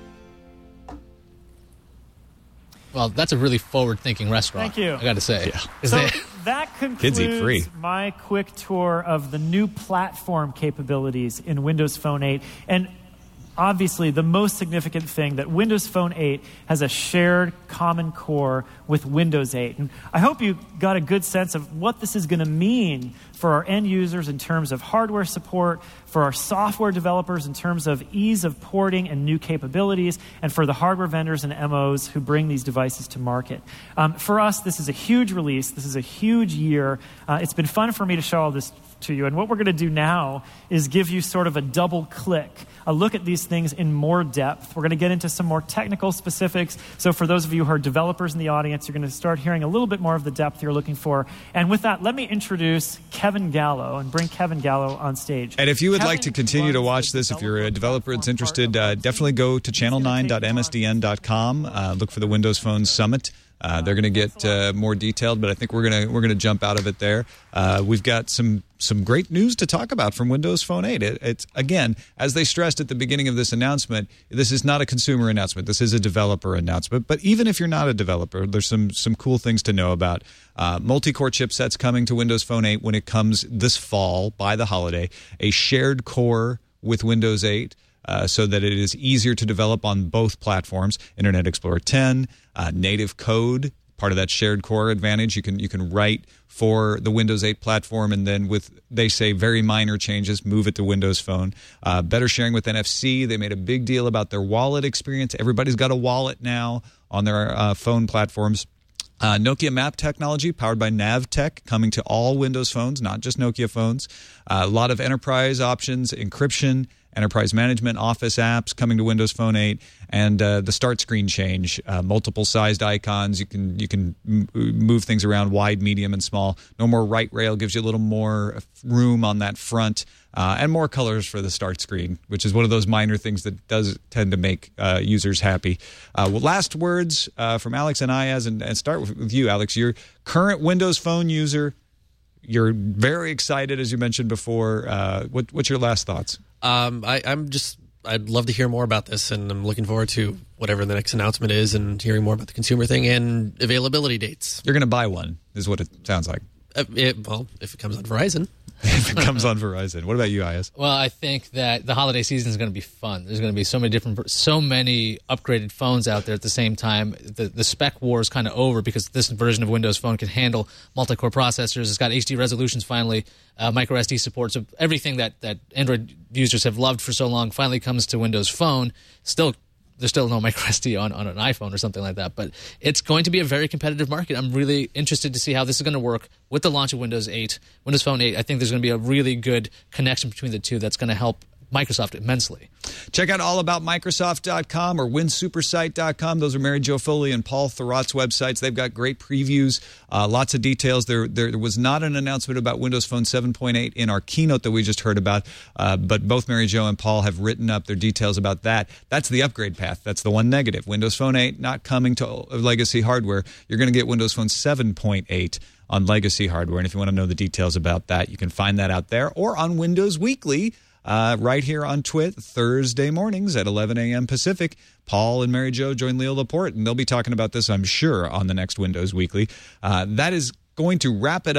Well, that's a really forward-thinking restaurant. Thank you. I got to say. Yeah. So that concludes Kids eat free. my quick tour of the new platform capabilities in Windows Phone eight. And obviously, the most significant thing that Windows Phone eight has a shared common core with Windows eight. And I hope you got a good sense of what this is going to mean for our end users in terms of hardware support, for our software developers in terms of ease of porting and new capabilities, and for the hardware vendors and M Os who bring these devices to market. Um, for us, this is a huge release. This is a huge year. Uh, it's been fun for me to show all this to you. And what we're going to do now is give you sort of a double click, a look at these things in more depth. We're going to get into some more technical specifics. So for those of you who are developers in the audience, you're going to start hearing a little bit more of the depth you're looking for. And with that, let me introduce Kevin Gallo and bring Kevin Gallo on stage. And if you would Kevin like to continue to watch this, if you're a developer that's interested, uh, definitely go to channel nine dot m s d n dot com. Uh, look for the Windows Phone Summit. Uh, they're going to get uh, more detailed, but I think we're going to we're going to jump out of it there. Uh, we've got some some great news to talk about from Windows Phone eight. It, it's again, as they stressed at the beginning of this announcement, this is not a consumer announcement. This is a developer announcement. But even if you're not a developer, there's some some cool things to know about. Uh, multi-core chipsets coming to Windows Phone eight when it comes this fall by the holiday. A shared core with Windows eight. Uh, so that it is easier to develop on both platforms. Internet Explorer ten, uh, native code, part of that shared core advantage. You can you can write for the Windows eight platform, and then with, they say, very minor changes, move it to Windows Phone. Uh, better sharing with N F C. They made a big deal about their wallet experience. Everybody's got a wallet now on their uh, phone platforms. Uh, Nokia Map technology powered by Navtech coming to all Windows phones, not just Nokia phones. Uh, a lot of enterprise options, encryption, enterprise management, Office apps coming to Windows Phone eight, and uh, the start screen change, uh, multiple sized icons. You can you can m- move things around wide, medium, and small. No more right rail, gives you a little more room on that front, uh, and more colors for the start screen, which is one of those minor things that does tend to make uh, users happy. Uh, well, last words uh, from Alex and Iyaz, and, and start with, with you, Alex. You're current Windows Phone user. You're very excited, as you mentioned before. Uh, what, what's your last thoughts? Um, I, I'm just, I'd love to hear more about this, and I'm looking forward to whatever the next announcement is and hearing more about the consumer thing and availability dates. You're going to buy one, is what it sounds like. Uh, it, well, if it comes on Verizon. If it comes on Verizon. What about you, Iyaz? Well, I think that the holiday season is going to be fun. There's going to be so many different, so many upgraded phones out there at the same time. The, the spec war is kind of over because this version of Windows Phone can handle multi-core processors. It's got H D resolutions finally, uh, micro S D support. So everything that, that Android users have loved for so long finally comes to Windows Phone. Still, there's still no micro S D on, on an iPhone or something like that. But it's going to be a very competitive market. I'm really interested to see how this is going to work with the launch of Windows eight. Windows Phone eight, I think there's going to be a really good connection between the two that's going to help Microsoft immensely. Check out all about Microsoft dot com or win super site dot com. Those are Mary Jo Foley and Paul Thurrott's websites. They've got great previews, uh, lots of details. There, there was not an announcement about Windows Phone seven point eight in our keynote that we just heard about, uh, but both Mary Jo and Paul have written up their details about that. That's the upgrade path. That's the one negative. Windows Phone eight not coming to legacy hardware. You're going to get Windows Phone seven point eight on legacy hardware. And if you want to know the details about that, you can find that out there or on Windows Weekly. Uh, right here on Twit, Thursday mornings at eleven a.m. Pacific. Paul and Mary Jo join Leo Laporte, and they'll be talking about this, I'm sure, on the next Windows Weekly. Uh, that is going to wrap it up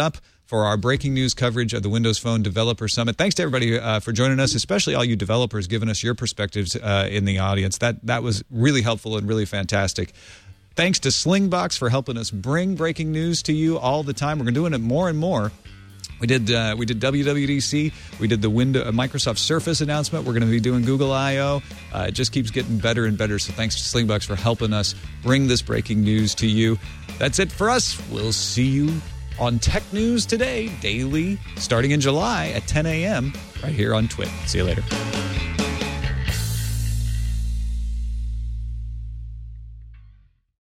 for our breaking news coverage of the Windows Phone Developer Summit. Thanks to everybody uh, for joining us, especially all you developers giving us your perspectives uh, in the audience. That that was really helpful and really fantastic. Thanks to Slingbox for helping us bring breaking news to you all the time. We're doing it more and more. We did uh, we did W W D C. We did the window, uh, Microsoft Surface announcement. We're going to be doing Google I O. Uh, it just keeps getting better and better. So thanks to Slingbox for helping us bring this breaking news to you. That's it for us. We'll see you on Tech News Today, daily, starting in July at ten a.m. right here on Twit. See you later.